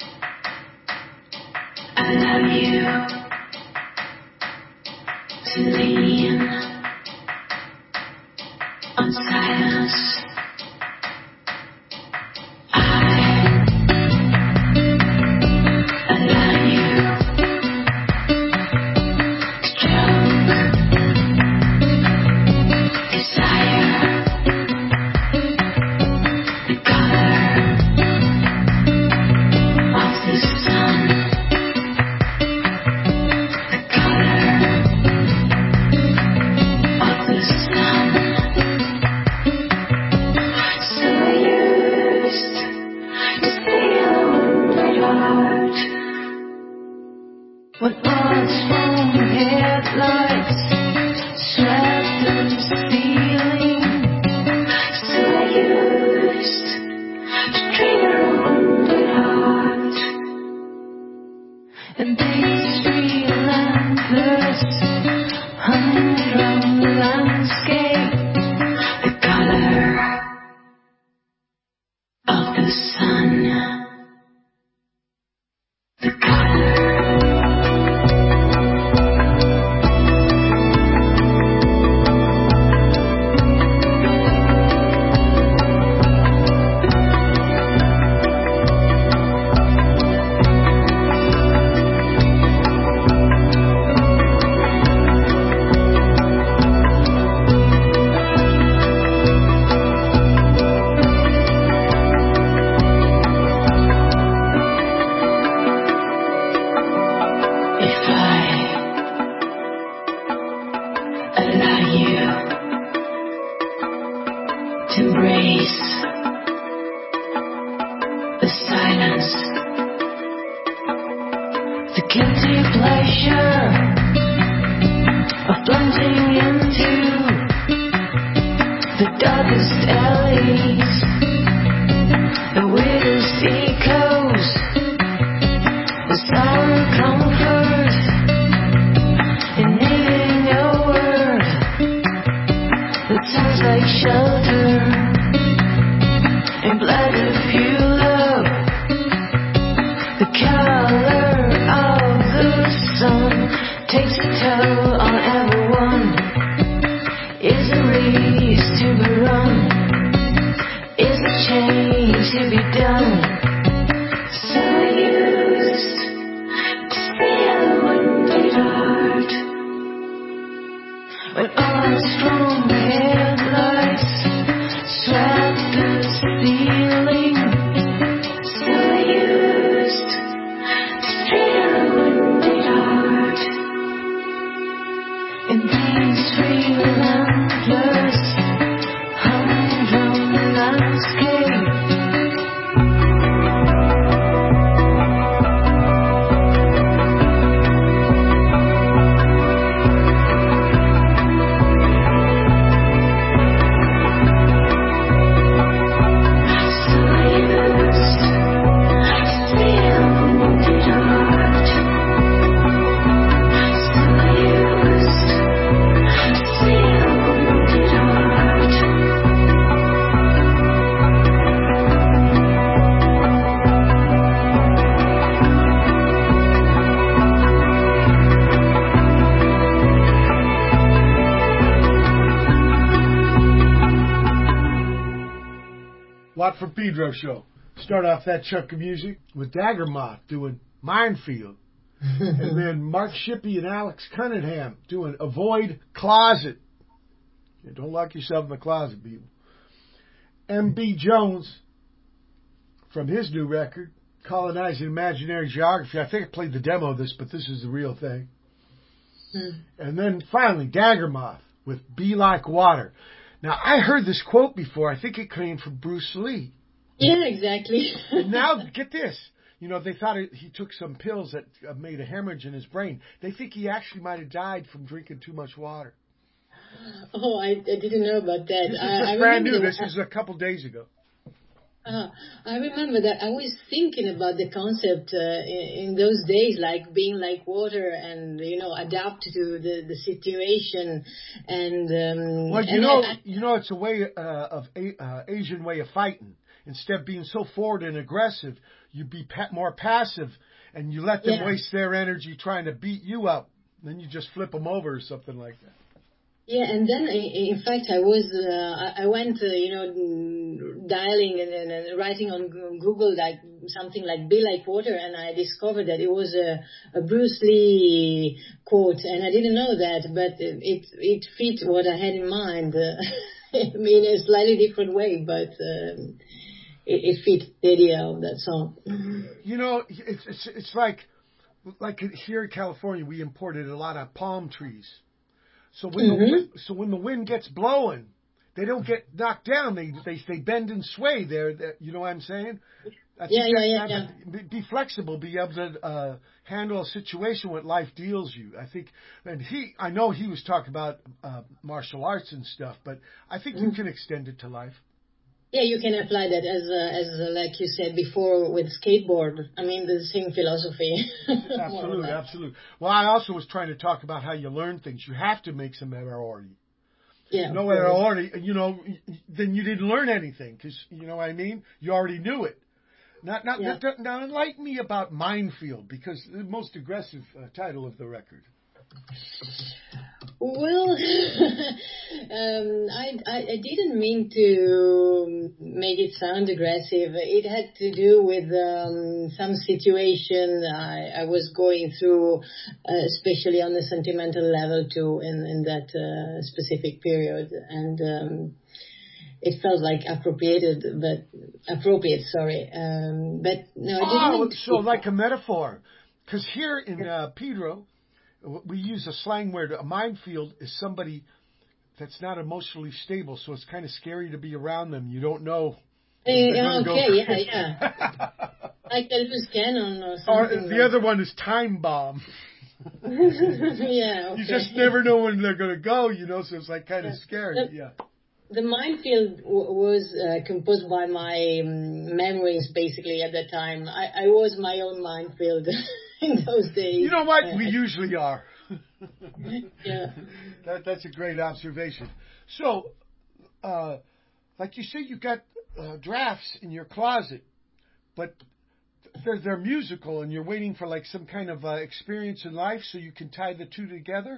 allow you to lean on silence, I allow you strong desire, the color of the sun, the color of the sun. So used to feel my heart when odds from headlights swept the ceiling. So used to trigger a wounded heart. And these three lanterns hung from the landscape, the color of the sun, the color. If I allow you to embrace the silence, the guilty pleasure of plunging into the darkest alleys, the weirdest echoes, the sour comfort in needing a word that sounds like shelter and blood if you love the color of the sun takes a toll on everyone. Is a race to be run? Is a change to be done? So used to feel a wounded heart when odds from headlights swept the ceiling. So used to feel a wounded heart. And these three lanterns hung from the landscape. Watt from Pedro show. Start off that chunk of music with Dagger Moth doing Minefield. And then Mark Shippey and Alex Cunningham doing Avoid Closet. You don't lock yourself in the closet, people. M B Jones from his new record, Colonizing Imaginary Geography. I think I played the demo of this, but this is the real thing. Hmm. And then finally, Dagger Moth with Be Like Water. Now, I heard this quote before. I think it came from Bruce Lee. Yeah, exactly. And now, get this. You know, they thought it, he took some pills that uh, made a hemorrhage in his brain. They think he actually might have died from drinking too much water. Oh, I, I didn't know about that. This is I, just I brand new. remember This is a couple days ago. Uh, I remember that I was thinking about the concept uh, in, in those days, like being like water and, you know, adapt to the, the situation. And um, well, you and know, I, you know, it's a way uh, of a, uh, Asian way of fighting. Instead of being so forward and aggressive, you be pa- more passive, and you let them yeah. waste their energy trying to beat you up. Then you just flip them over or something like that. Yeah, and then in fact I was uh, I went uh, you know dialing and, and, and writing on Google like something like "be like water," and I discovered that it was a, a Bruce Lee quote, and I didn't know that, but it it fit what I had in mind. Uh, I mean, in a slightly different way, but um, it, it fit the idea of that song. You know, it's it's it's like like here in California, we imported a lot of palm trees. So when Mm-hmm. the wind, so when the wind gets blowing, they don't get knocked down. They they they bend and sway. There, you know what I'm saying? I Yeah, think yeah, yeah, that, yeah. that, be flexible, be able to uh, handle a situation when life deals you. I think, and he, I know he was talking about uh, martial arts and stuff, but I think you can extend it to life. Yeah, you can apply that as uh, as uh, like you said before with skateboard. I mean, the same philosophy. Absolutely, absolutely. Well, I also was trying to talk about how you learn things. You have to make some errori. Yeah, No errori, you know, then you didn't learn anything because you know what I mean. You already knew it. Now, now, Yeah. now enlighten me about Minefield, because the most aggressive uh, title of the record. Well, um, I, I I didn't mean to make it sound aggressive. It had to do with um, some situation I, I was going through, uh, especially on the sentimental level too, in in that uh, specific period, and um, it felt like appropriated, but appropriate. Sorry, um, but no, I didn't Oh, mean to. so like a metaphor, because here in uh, Pedro, we use a slang word. A minefield is somebody that's not emotionally stable, so it's kind of scary to be around them. You don't know. If uh, okay, go. yeah, yeah. Like Elvis Cannon or something. Or the like. other one is time bomb. Yeah, okay. You just never know when they're going to go, you know, so it's like kind of yeah. scary. The, yeah. The minefield w- was uh, composed by my um, memories, basically, at that time. I, I was my own minefield in those days. You know what? Uh, we usually are. yeah. That, that's a great observation. So, uh, like you say, you got uh, drafts in your closet, but they're, they're musical, and you're waiting for like some kind of uh, experience in life so you can tie the two together?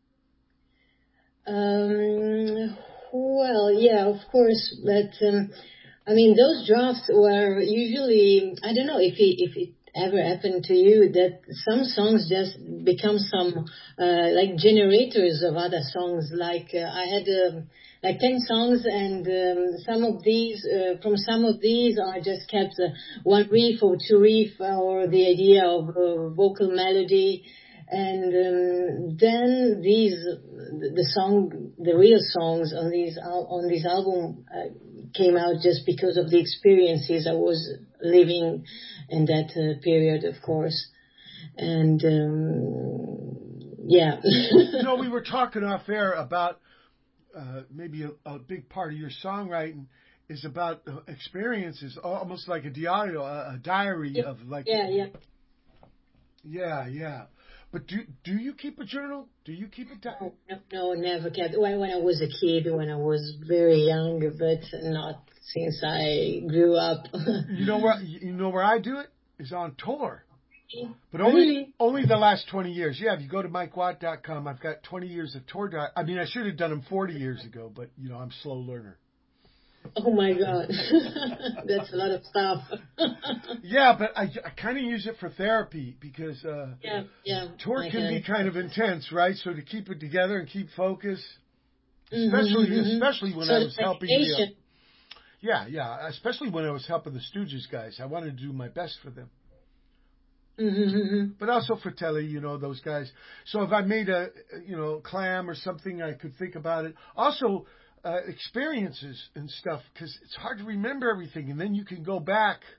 Um, well, yeah, of course, but um, I mean, those drafts were usually, I don't know if it, if it ever happened to you that some songs just become some uh, like generators of other songs. Like uh, I had um, like ten songs, and um, some of these, uh, from some of these, I just kept uh, one riff or two riff or the idea of uh, vocal melody. And um, then these, the song, the real songs on these on this album uh, came out just because of the experiences I was living in that uh, period, of course. And um, yeah. You know, we were talking off air about uh, maybe a, a big part of your songwriting is about uh, experiences, almost like a diary, a, a diary yeah, of like. Yeah, yeah. Yeah, yeah. But do do you keep a journal? Do you keep a diary? No, no, never kept. When, when I was a kid, when I was very young, but not since I grew up. You know where you know where I do it is on tour. But only Really? only the last twenty years. Yeah, if you go to mike watt dot com, I've got twenty years of tour. Di- I mean, I should have done them forty years ago, but you know, I'm a slow learner. Oh my God, that's a lot of stuff. Yeah, but I, I kind of use it for therapy because uh, yeah, yeah. tour I can, can be kind of intense, right? So to keep it together and keep focus, Mm-hmm, especially mm-hmm. especially when so I was helping the. Uh, meditation. yeah, yeah, especially when I was helping the Stooges guys, I wanted to do my best for them. Mm-hmm, mm-hmm. But also for Telly, you know, those guys. So if I made a, you know, clam or something, I could think about it. Also, uh, experiences and stuff, because it's hard to remember everything. And then you can go back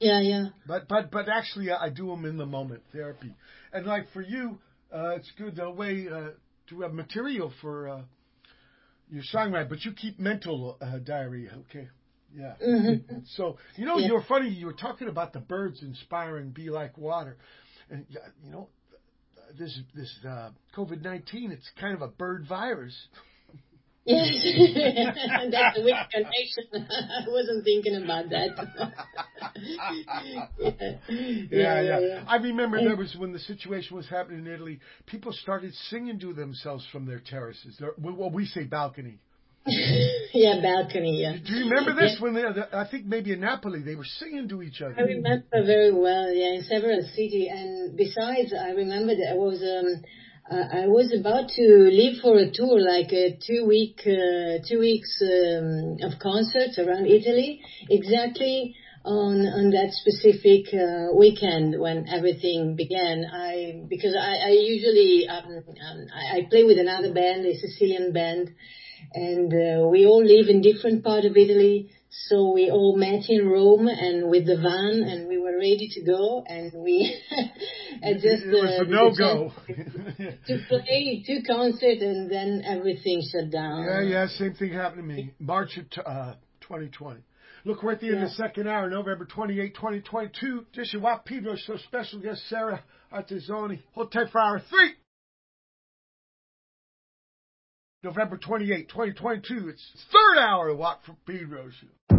Yeah, yeah. But but but actually, I do them in the moment therapy, and like for you, uh, it's good a way uh, to have material for uh, your songwriting. But you keep mental uh, diary, okay? Yeah. Mm-hmm. So you know, Yeah. you're funny. You were talking about the birds inspiring "Be Like Water," and yeah, you know, this this uh, COVID nineteen. It's kind of a bird virus. Yes, that's a weak connection. I wasn't thinking about that. yeah. Yeah, Yeah, yeah. yeah, I remember yeah. there was when the situation was happening in Italy, people started singing to themselves from their terraces. Their, well, we say balcony. Yeah, balcony, yeah. Do you remember this? Yeah. When they, I think maybe in Napoli, they were singing to each other. I remember very well, yeah, in several cities. And besides, I remember that I was um, uh, I was about to leave for a tour, like a two week uh, two weeks um, of concerts around Italy, exactly on on that specific uh, weekend when everything began. I because I, I usually um, um, I, I play with another band, a Sicilian band, and uh, we all live in different part of Italy. So we all met in Rome and with the van, and we were ready to go, and we had just It was uh, a no the go. chance to play two concerts, and then everything shut down. Yeah, yeah. Same thing happened to me. March of t- uh, twenty twenty. Look, we're at the end of the Yeah. second hour, November twenty-eighth, twenty twenty-two. This is Watt Pedro Show. Special guest Sarah Artesoni. Hold tight for hour three. November twenty-eighth, twenty twenty-two. It's third hour of Watt from Pedro Show.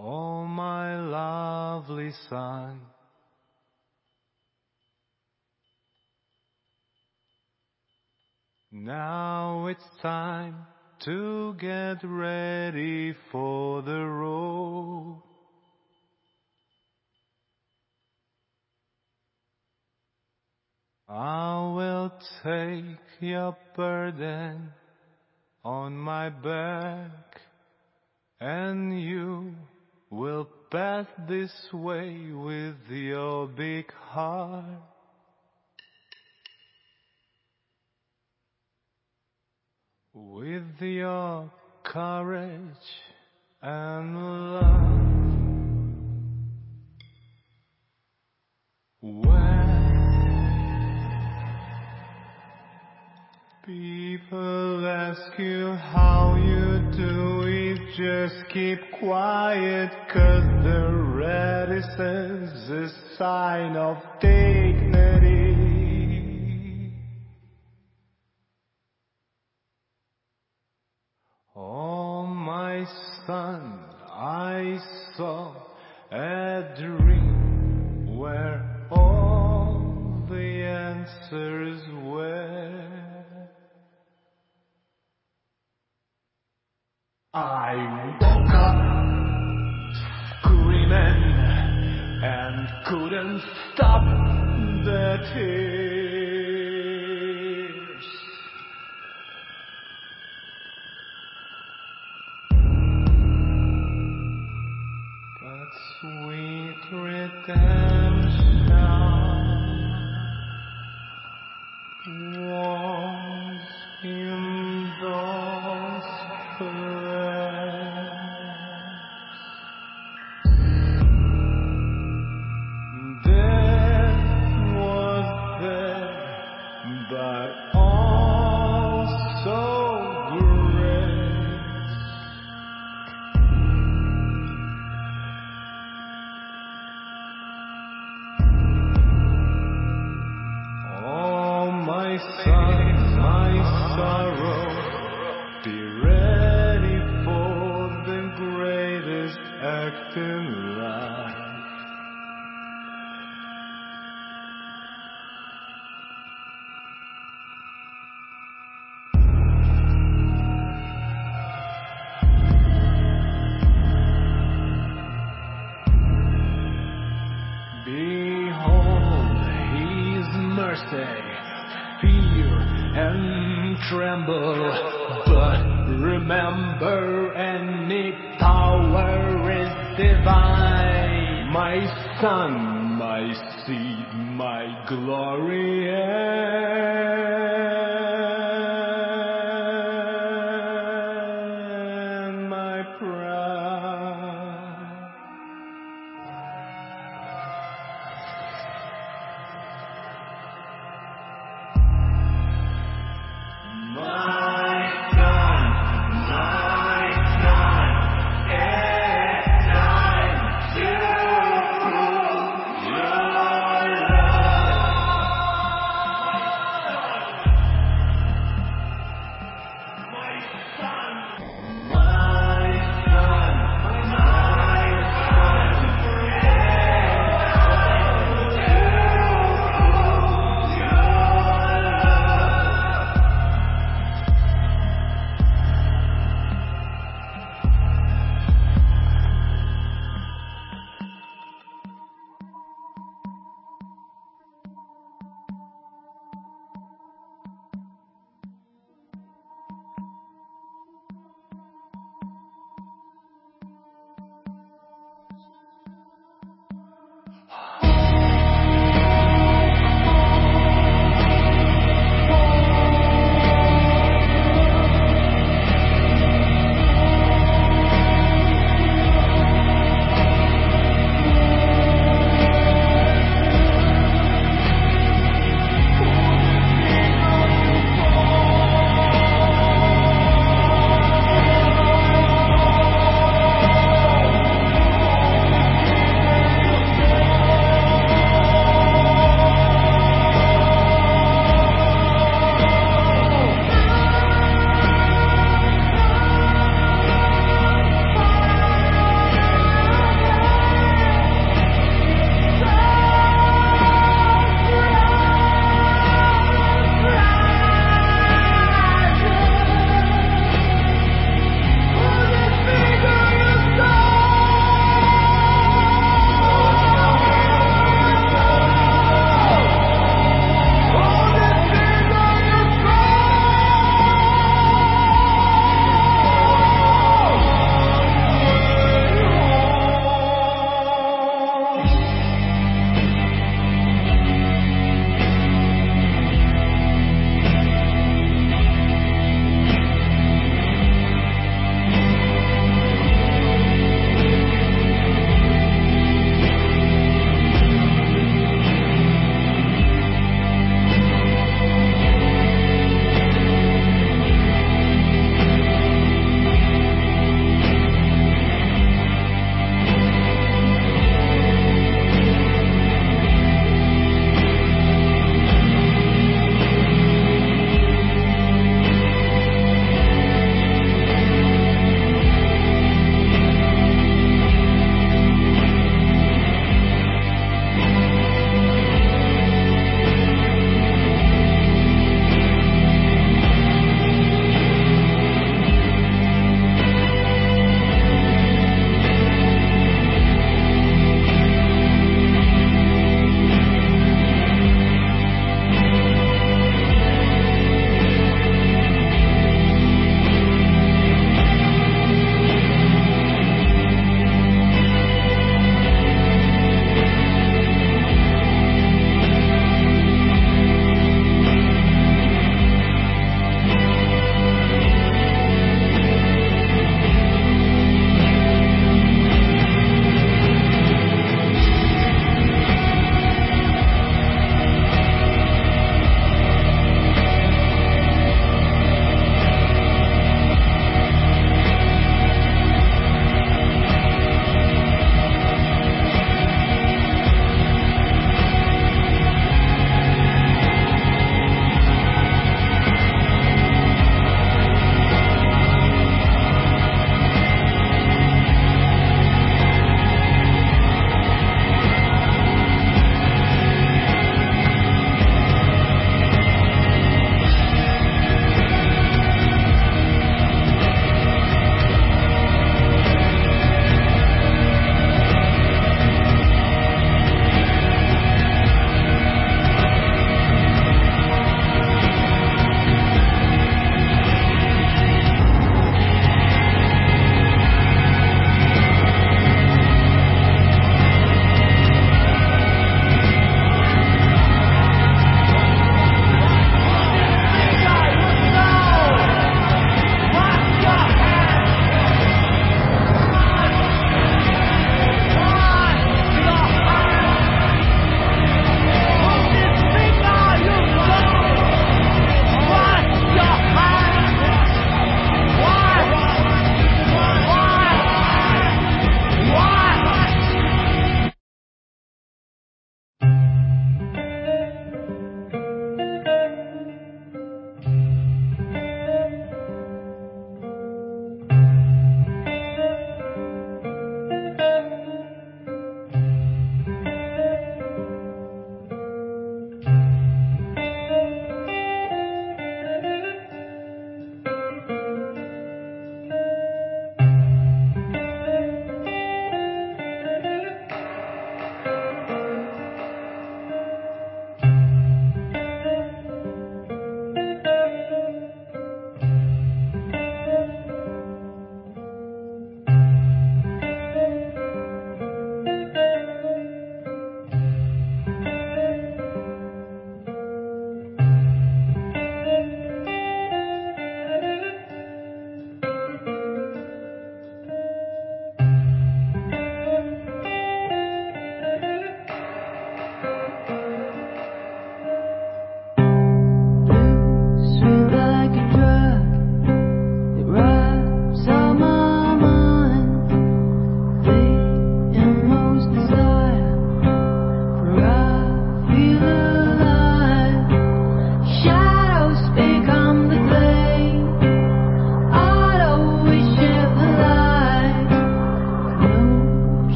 Oh, my lovely son, now it's time to get ready for the road. I will take your burden on my back, and you will pass this way with your big heart. With your courage and love. People ask you how you do it, just keep quiet, 'cause the reticence is a sign of dignity. Oh, my son, I saw a dream where all the answers were. I woke up screaming and couldn't stop the tears. But sweet redemption was in those but also great. Oh, my son, my sorrow, be ready for the greatest act in life. Behold his mercy, fear and tremble, but remember any power is divine. My son, my seed, my glory, and my pride. My son, my son, it's time to prove your love.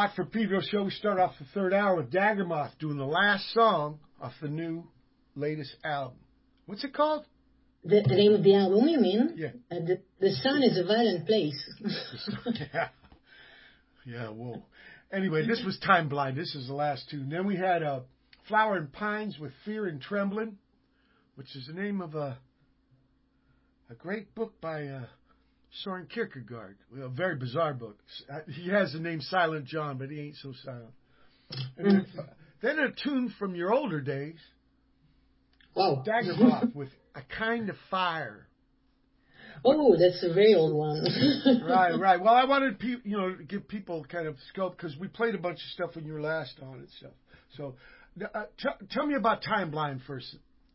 Watt from Pedro show. We start off the third hour with Daggermoth doing the last song off the new latest album. What's it called? The, the name of the album, you mean? Yeah. Uh, the, the Sun is a Violent Place. yeah. Yeah, whoa. Anyway, this was Time Blind. This is the last tune. Then we had uh, Flower and Pines with Fear and Trembling, which is the name of a a great book by uh, Soren Kierkegaard. A very bizarre book. He has the name Silent John, but he ain't so silent. And then, then a tune from your older days. Wow. Daggermoth with A Kind of Fire. Oh, that's a very old one. right, right. Well, I wanted pe- you know to give people kind of scope because we played a bunch of stuff when you were last on and stuff. So, uh, t- tell me about Time Blind first.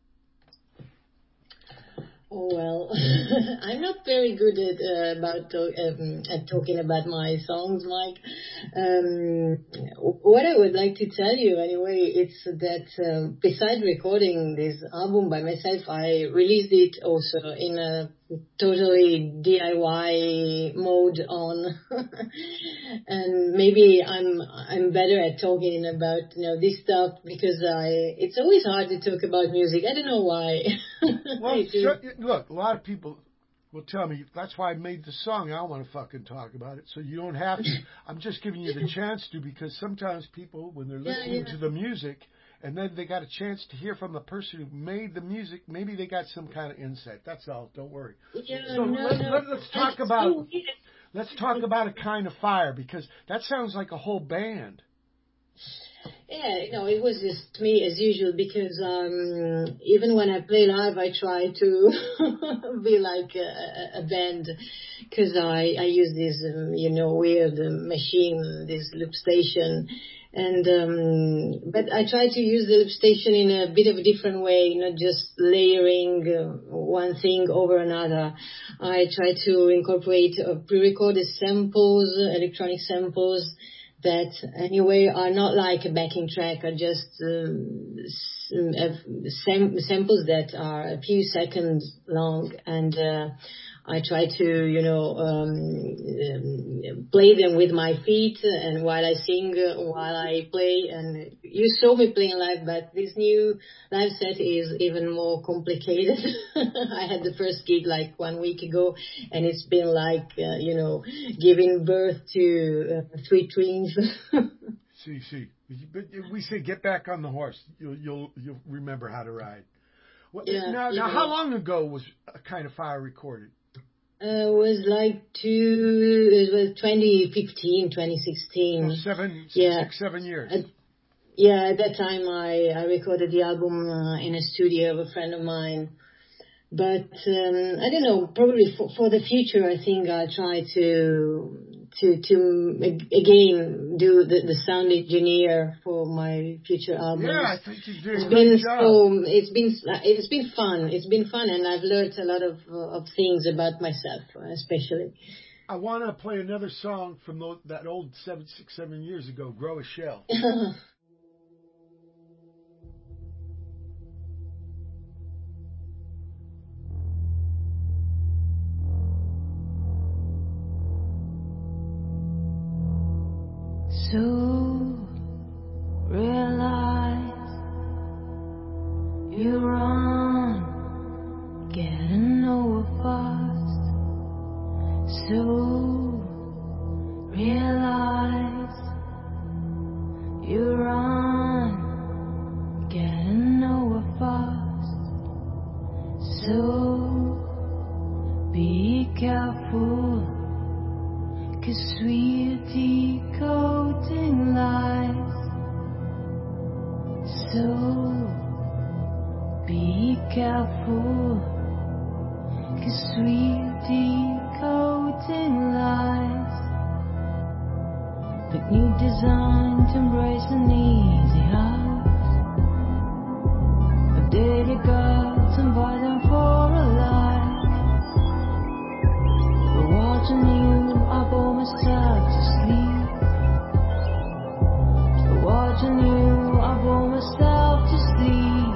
Oh well, I'm not very good at uh, about to- um, at talking about my songs, Mike. Um, what I would like to tell you, anyway, it's that um, besides recording this album by myself, I released it also in a totally D I Y mode on, and maybe I'm I'm better at talking about you know this stuff because I it's always hard to talk about music. I don't know why. Well, so, look, a lot of people will tell me that's why I made the song. I don't want to fucking talk about it, so you don't have to. I'm just giving you the chance to because sometimes people, when they're listening yeah, yeah. to the music, and then they got a chance to hear from the person who made the music, maybe they got some kind of insight. That's all. Don't worry. Yeah, so no, let, no. let, let's talk That's about so weird. let's talk about A Kind of Fire because that sounds like a whole band. Yeah, no, it was just me as usual because um, even when I play live, I try to be like a, a band because I, I use this, um, you know, weird um, machine, this loop station. And, um, but I try to use the loop station in a bit of a different way, not just layering uh, one thing over another. I try to incorporate uh, pre-recorded samples, uh, electronic samples, that anyway are not like a backing track, are just um, sam- samples that are a few seconds long, and uh, I try to, you know, um, um, play them with my feet, and while I sing, uh, while I play, and you saw me playing live, but this new live set is even more complicated. I had the first gig like one week ago, and it's been like, uh, you know, giving birth to uh, three twins. see, see, but we say get back on the horse. You'll you'll you'll remember how to ride. Well, Yeah, now, yeah. now, how long ago was A Kind of Fire recorded? Uh, was like two, it was twenty fifteen, twenty sixteen. Oh, seven, Yeah. six, seven years. At, yeah, at that time I, I recorded the album uh, in a studio of a friend of mine. But um, I don't know, probably for, for the future I think I'll try to to to again do the, the sound engineer for my future albums. Yeah, I think you did It's a been good job. so it's been it's been fun. It's been fun, and I've learned a lot of uh, of things about myself, especially. I want to play another song from those, that old seven, six, seven years ago, "Grow a Shell." So realize you're on, getting over fast. So realize you're on, getting over fast. So be careful. 'Cause we're decoding lies. So be careful. 'Cause we're decoding lies. But new design to embrace an easy house. Updated gods and buy them for a life. But watching you, I bore myself to sleep. But watching you, I bore myself to sleep.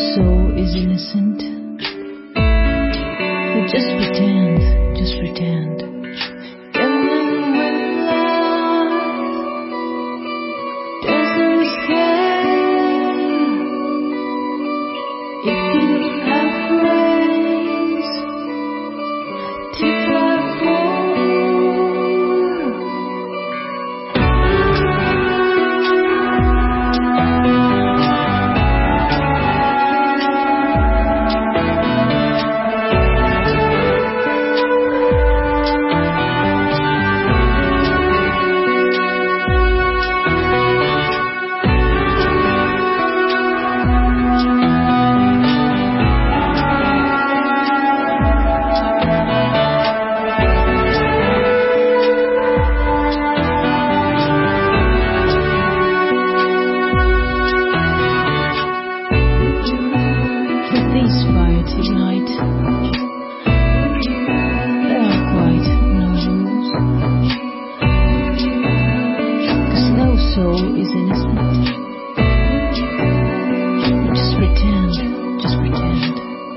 soul is innocent. But just pretend, just pretend. And when love doesn't care, if you have friends to fight for. These fires ignite. There are quite no rules, 'cause no soul is innocent. Just pretend, just pretend.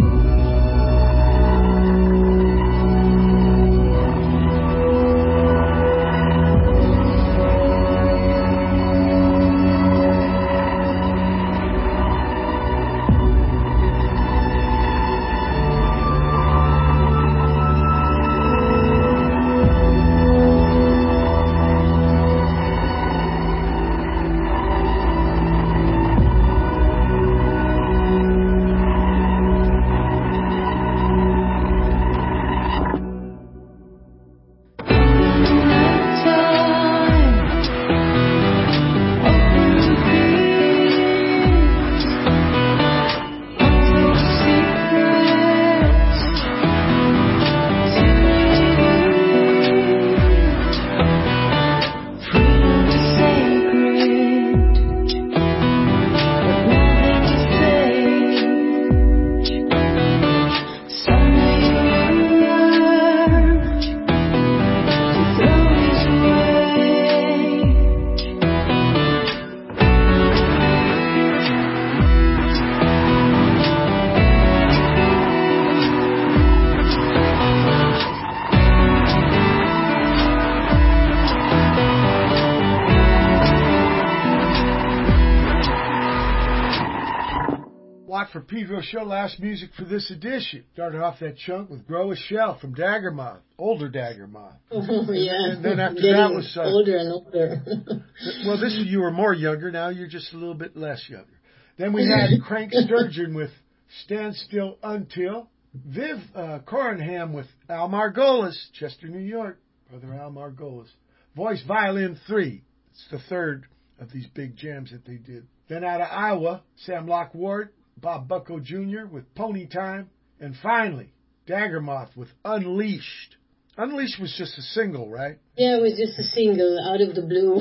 For Pedro Show, last music for this edition. Started off that chunk with Grow a Shell from Daggermoth, older Daggermoth. Oh, yeah. And then after Getting that was... Uh, older and older. well, this is, you were more younger. Now you're just a little bit less younger. Then we had Crank Sturgeon with Stand Still Until. Viv uh, Coronham with Al Margolis, Chester, New York. Brother Al Margolis. Voice Violin three. It's the third of these big jams that they did. Then out of Iowa, Sam Locke Ward, Bob Bucko Junior with Pony Time. And finally, Daggermoth with Unleashed. Unleashed was just a single, right? Yeah, it was just a single out of the blue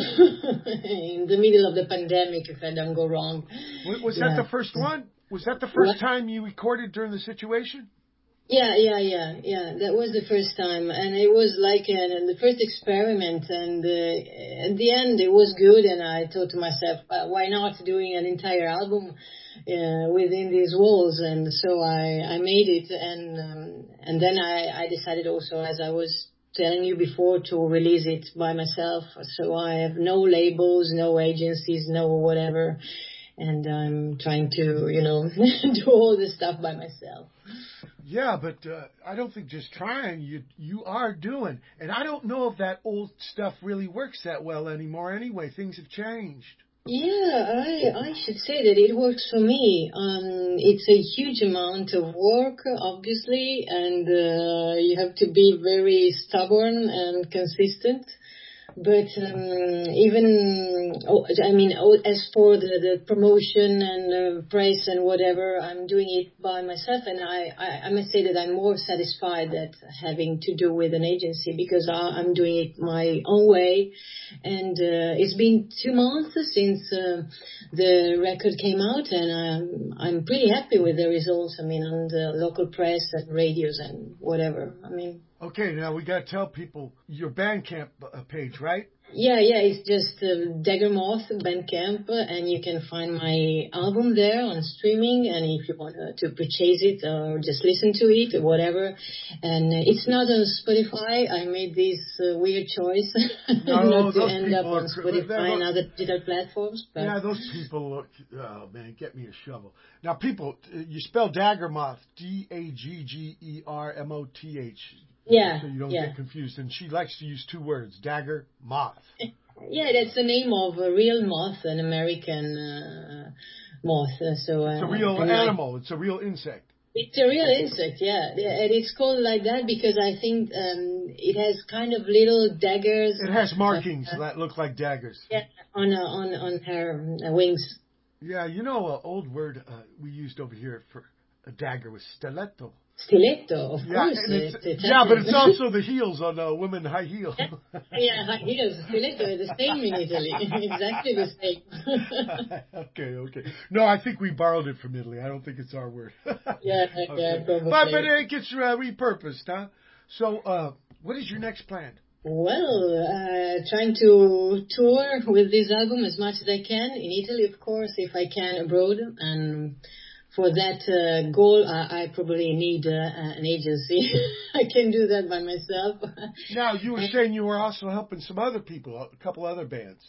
in the middle of the pandemic, if I don't go wrong. Was, was yeah. that the first one? Was that the first what? time you recorded during the situation? Yeah, yeah, yeah, yeah. That was the first time, and it was like uh, the first experiment. And uh, at the end, it was good. And I thought to myself, uh, why not doing an entire album uh, within these walls? And so I, I made it, and um, and then I, I decided also, as I was telling you before, to release it by myself. So I have no labels, no agencies, no whatever, and I'm trying to, you know, do all this stuff by myself. Yeah, but uh, I don't think just trying, you you are doing. And I don't know if that old stuff really works that well anymore anyway. Things have changed. Yeah, I I should say that it works for me. Um, it's a huge amount of work, obviously, and uh, you have to be very stubborn and consistent. But um, even, oh, I mean, oh, as for the, the promotion and uh, press and whatever, I'm doing it by myself. And I, I, I must say that I'm more satisfied that having to do with an agency, because I, I'm doing it my own way. And uh, it's been two months since uh, the record came out, and I'm, I'm pretty happy with the results. I mean, on the local press and radios and whatever. I mean... Okay, now we got to tell people your Bandcamp page, right? Yeah, yeah, it's just uh, Dagger Moth Bandcamp, uh, and you can find my album there on streaming. And if you want uh, to purchase it or just listen to it or whatever, and uh, it's not on Spotify. I made this uh, weird choice No, not to those end up people on are cr- Spotify they're- and other digital platforms. But Yeah, those people look. Oh man, get me a shovel. Now, people, uh, you spell Dagger Moth, D A G G E R M O T H. Yeah, So you don't yeah. get confused. And she likes to use two words, Dagger Moth. Yeah, that's the name of a real moth, an American uh, moth. Uh, so It's a uh, real and I- animal. It's a real insect. It's a real insect, yeah. yeah. And it's called like that because I think um, it has kind of little daggers. It has markings uh, that look like daggers. yeah, on uh, on on her uh, wings. Yeah, you know, an old word uh, we used over here for a dagger was stiletto. Stiletto, of Yeah, course. and it's, It's, it's yeah, but it's happening. also the heels on a women high heel. Yeah, high heels, stiletto, the same in Italy. Exactly the same. okay, okay. No, I think we borrowed it from Italy. I don't think it's our word. Yeah, Okay. yeah, probably. But, but it gets uh, repurposed, huh? So, uh, what is your next plan? Well, uh, trying to tour with this album as much as I can in Italy, of course, if I can abroad. And for that uh, goal, I, I probably need uh, an agency. I can do that by myself. Now, you were saying you were also helping some other people, a couple other bands.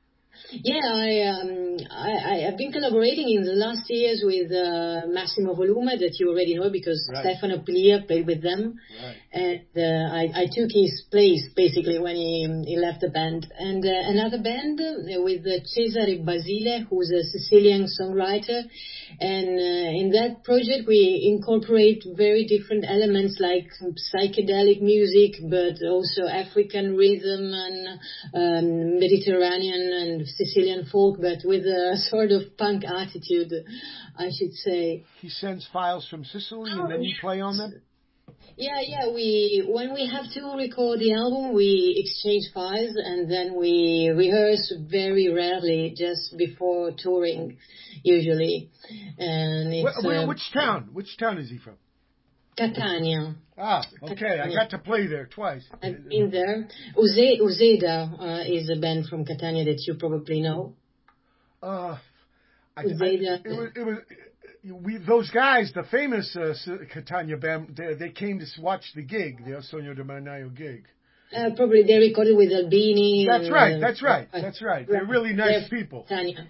Yeah, I, um, I, I have been collaborating in the last years with uh, Massimo Volume, that you already know because Right. Stefano Plia played with them. Right. And uh, I, I took his place basically when he, he left the band. And uh, another band uh, with uh, Cesare Basile, who's a Sicilian songwriter. And uh, in that project we incorporate very different elements like psychedelic music, but also African rhythm and um, Mediterranean and Sicilian folk, but with a sort of punk attitude, I should say. He sends files from Sicily and then you play on them? Yeah, yeah. We when we have to record the album, we exchange files and then we rehearse very rarely, just before touring, usually. And it's Wh- wh- uh, which town? Which town is he from? Catania. Ah, okay. I got to play there twice. I've been there. Uze, Uzeda uh, is a band from Catania that you probably know. Uh, I, I, Uzeda. it was, it was, we, those guys, the famous uh, Catania band, they, they came to watch the gig, the El Sogno de Marnaio gig. Uh, probably they recorded with Albini. That's and, right, uh, that's right, uh, that's right. They're really nice they're people. Catania.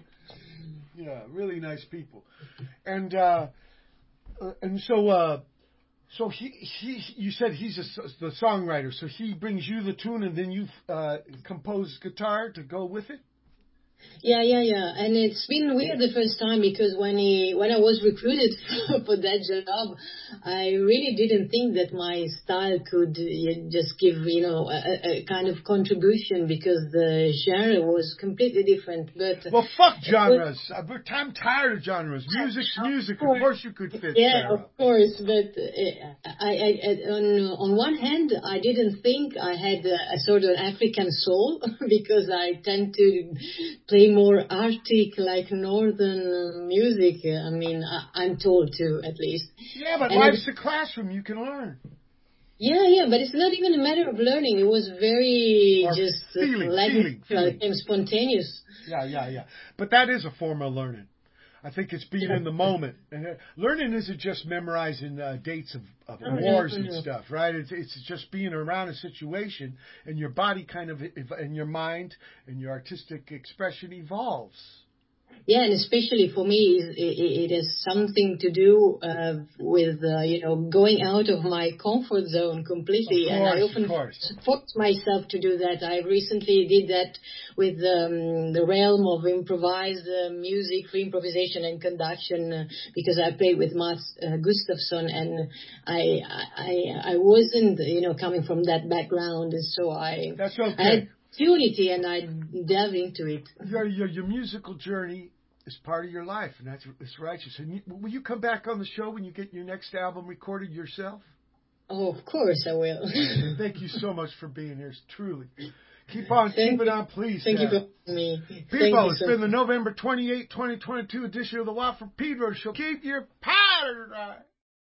Yeah, really nice people. And uh, uh, and so uh, so he he you said he's a, the songwriter, so he brings you the tune and then you uh, compose guitar to go with it. Yeah, yeah, yeah. And it's been weird the first time because when he, when I was recruited for that job, I really didn't think that my style could uh, just give, you know, a, a kind of contribution because the genre was completely different. But Well, fuck genres. I'm tired of genres. Music's music. Of course you could fit, yeah, Sarah. of course. But uh, I, I, I, on on one hand, I didn't think I had a, a sort of African soul because I tend to play more Arctic, like northern music. I mean, I, I'm told to, at least. Yeah, but And life's I- a classroom. You can learn. Yeah, yeah, but it's not even a matter of learning. It was very Or just uh, feeling, like feeling, feeling. It came spontaneous. Yeah, yeah, yeah. But that is a form of learning. I think it's being in the moment. And uh, learning isn't just memorizing uh, dates of, of Oh, no, wars no, and no. stuff, right? It's it's just being around a situation, and your body kind of, and your mind and your artistic expression evolves. Yeah, and especially for me, it, it, it has something to do uh, with, uh, you know, going out of my comfort zone completely. Of and I course, often of course. force myself to do that. I recently did that with um, the realm of improvised uh, music, free improvisation and conduction, uh, because I played with Mats uh, Gustafsson, and I, I, I wasn't, you know, coming from that background, and so I, That's I okay. had opportunity and I delved into it. Your, your your musical journey is part of your life, and that's it's righteous. And you, will you come back on the show when you get your next album recorded yourself? Oh, of course I will. Thank you so much for being here. Truly, keep on, Thank keep it you. on, please. Thank you Sarah. for having me. Thank People, you it's so been the November twenty-eighth, twenty twenty-two edition of the Watt from Pedro Show. Keep your powder dry.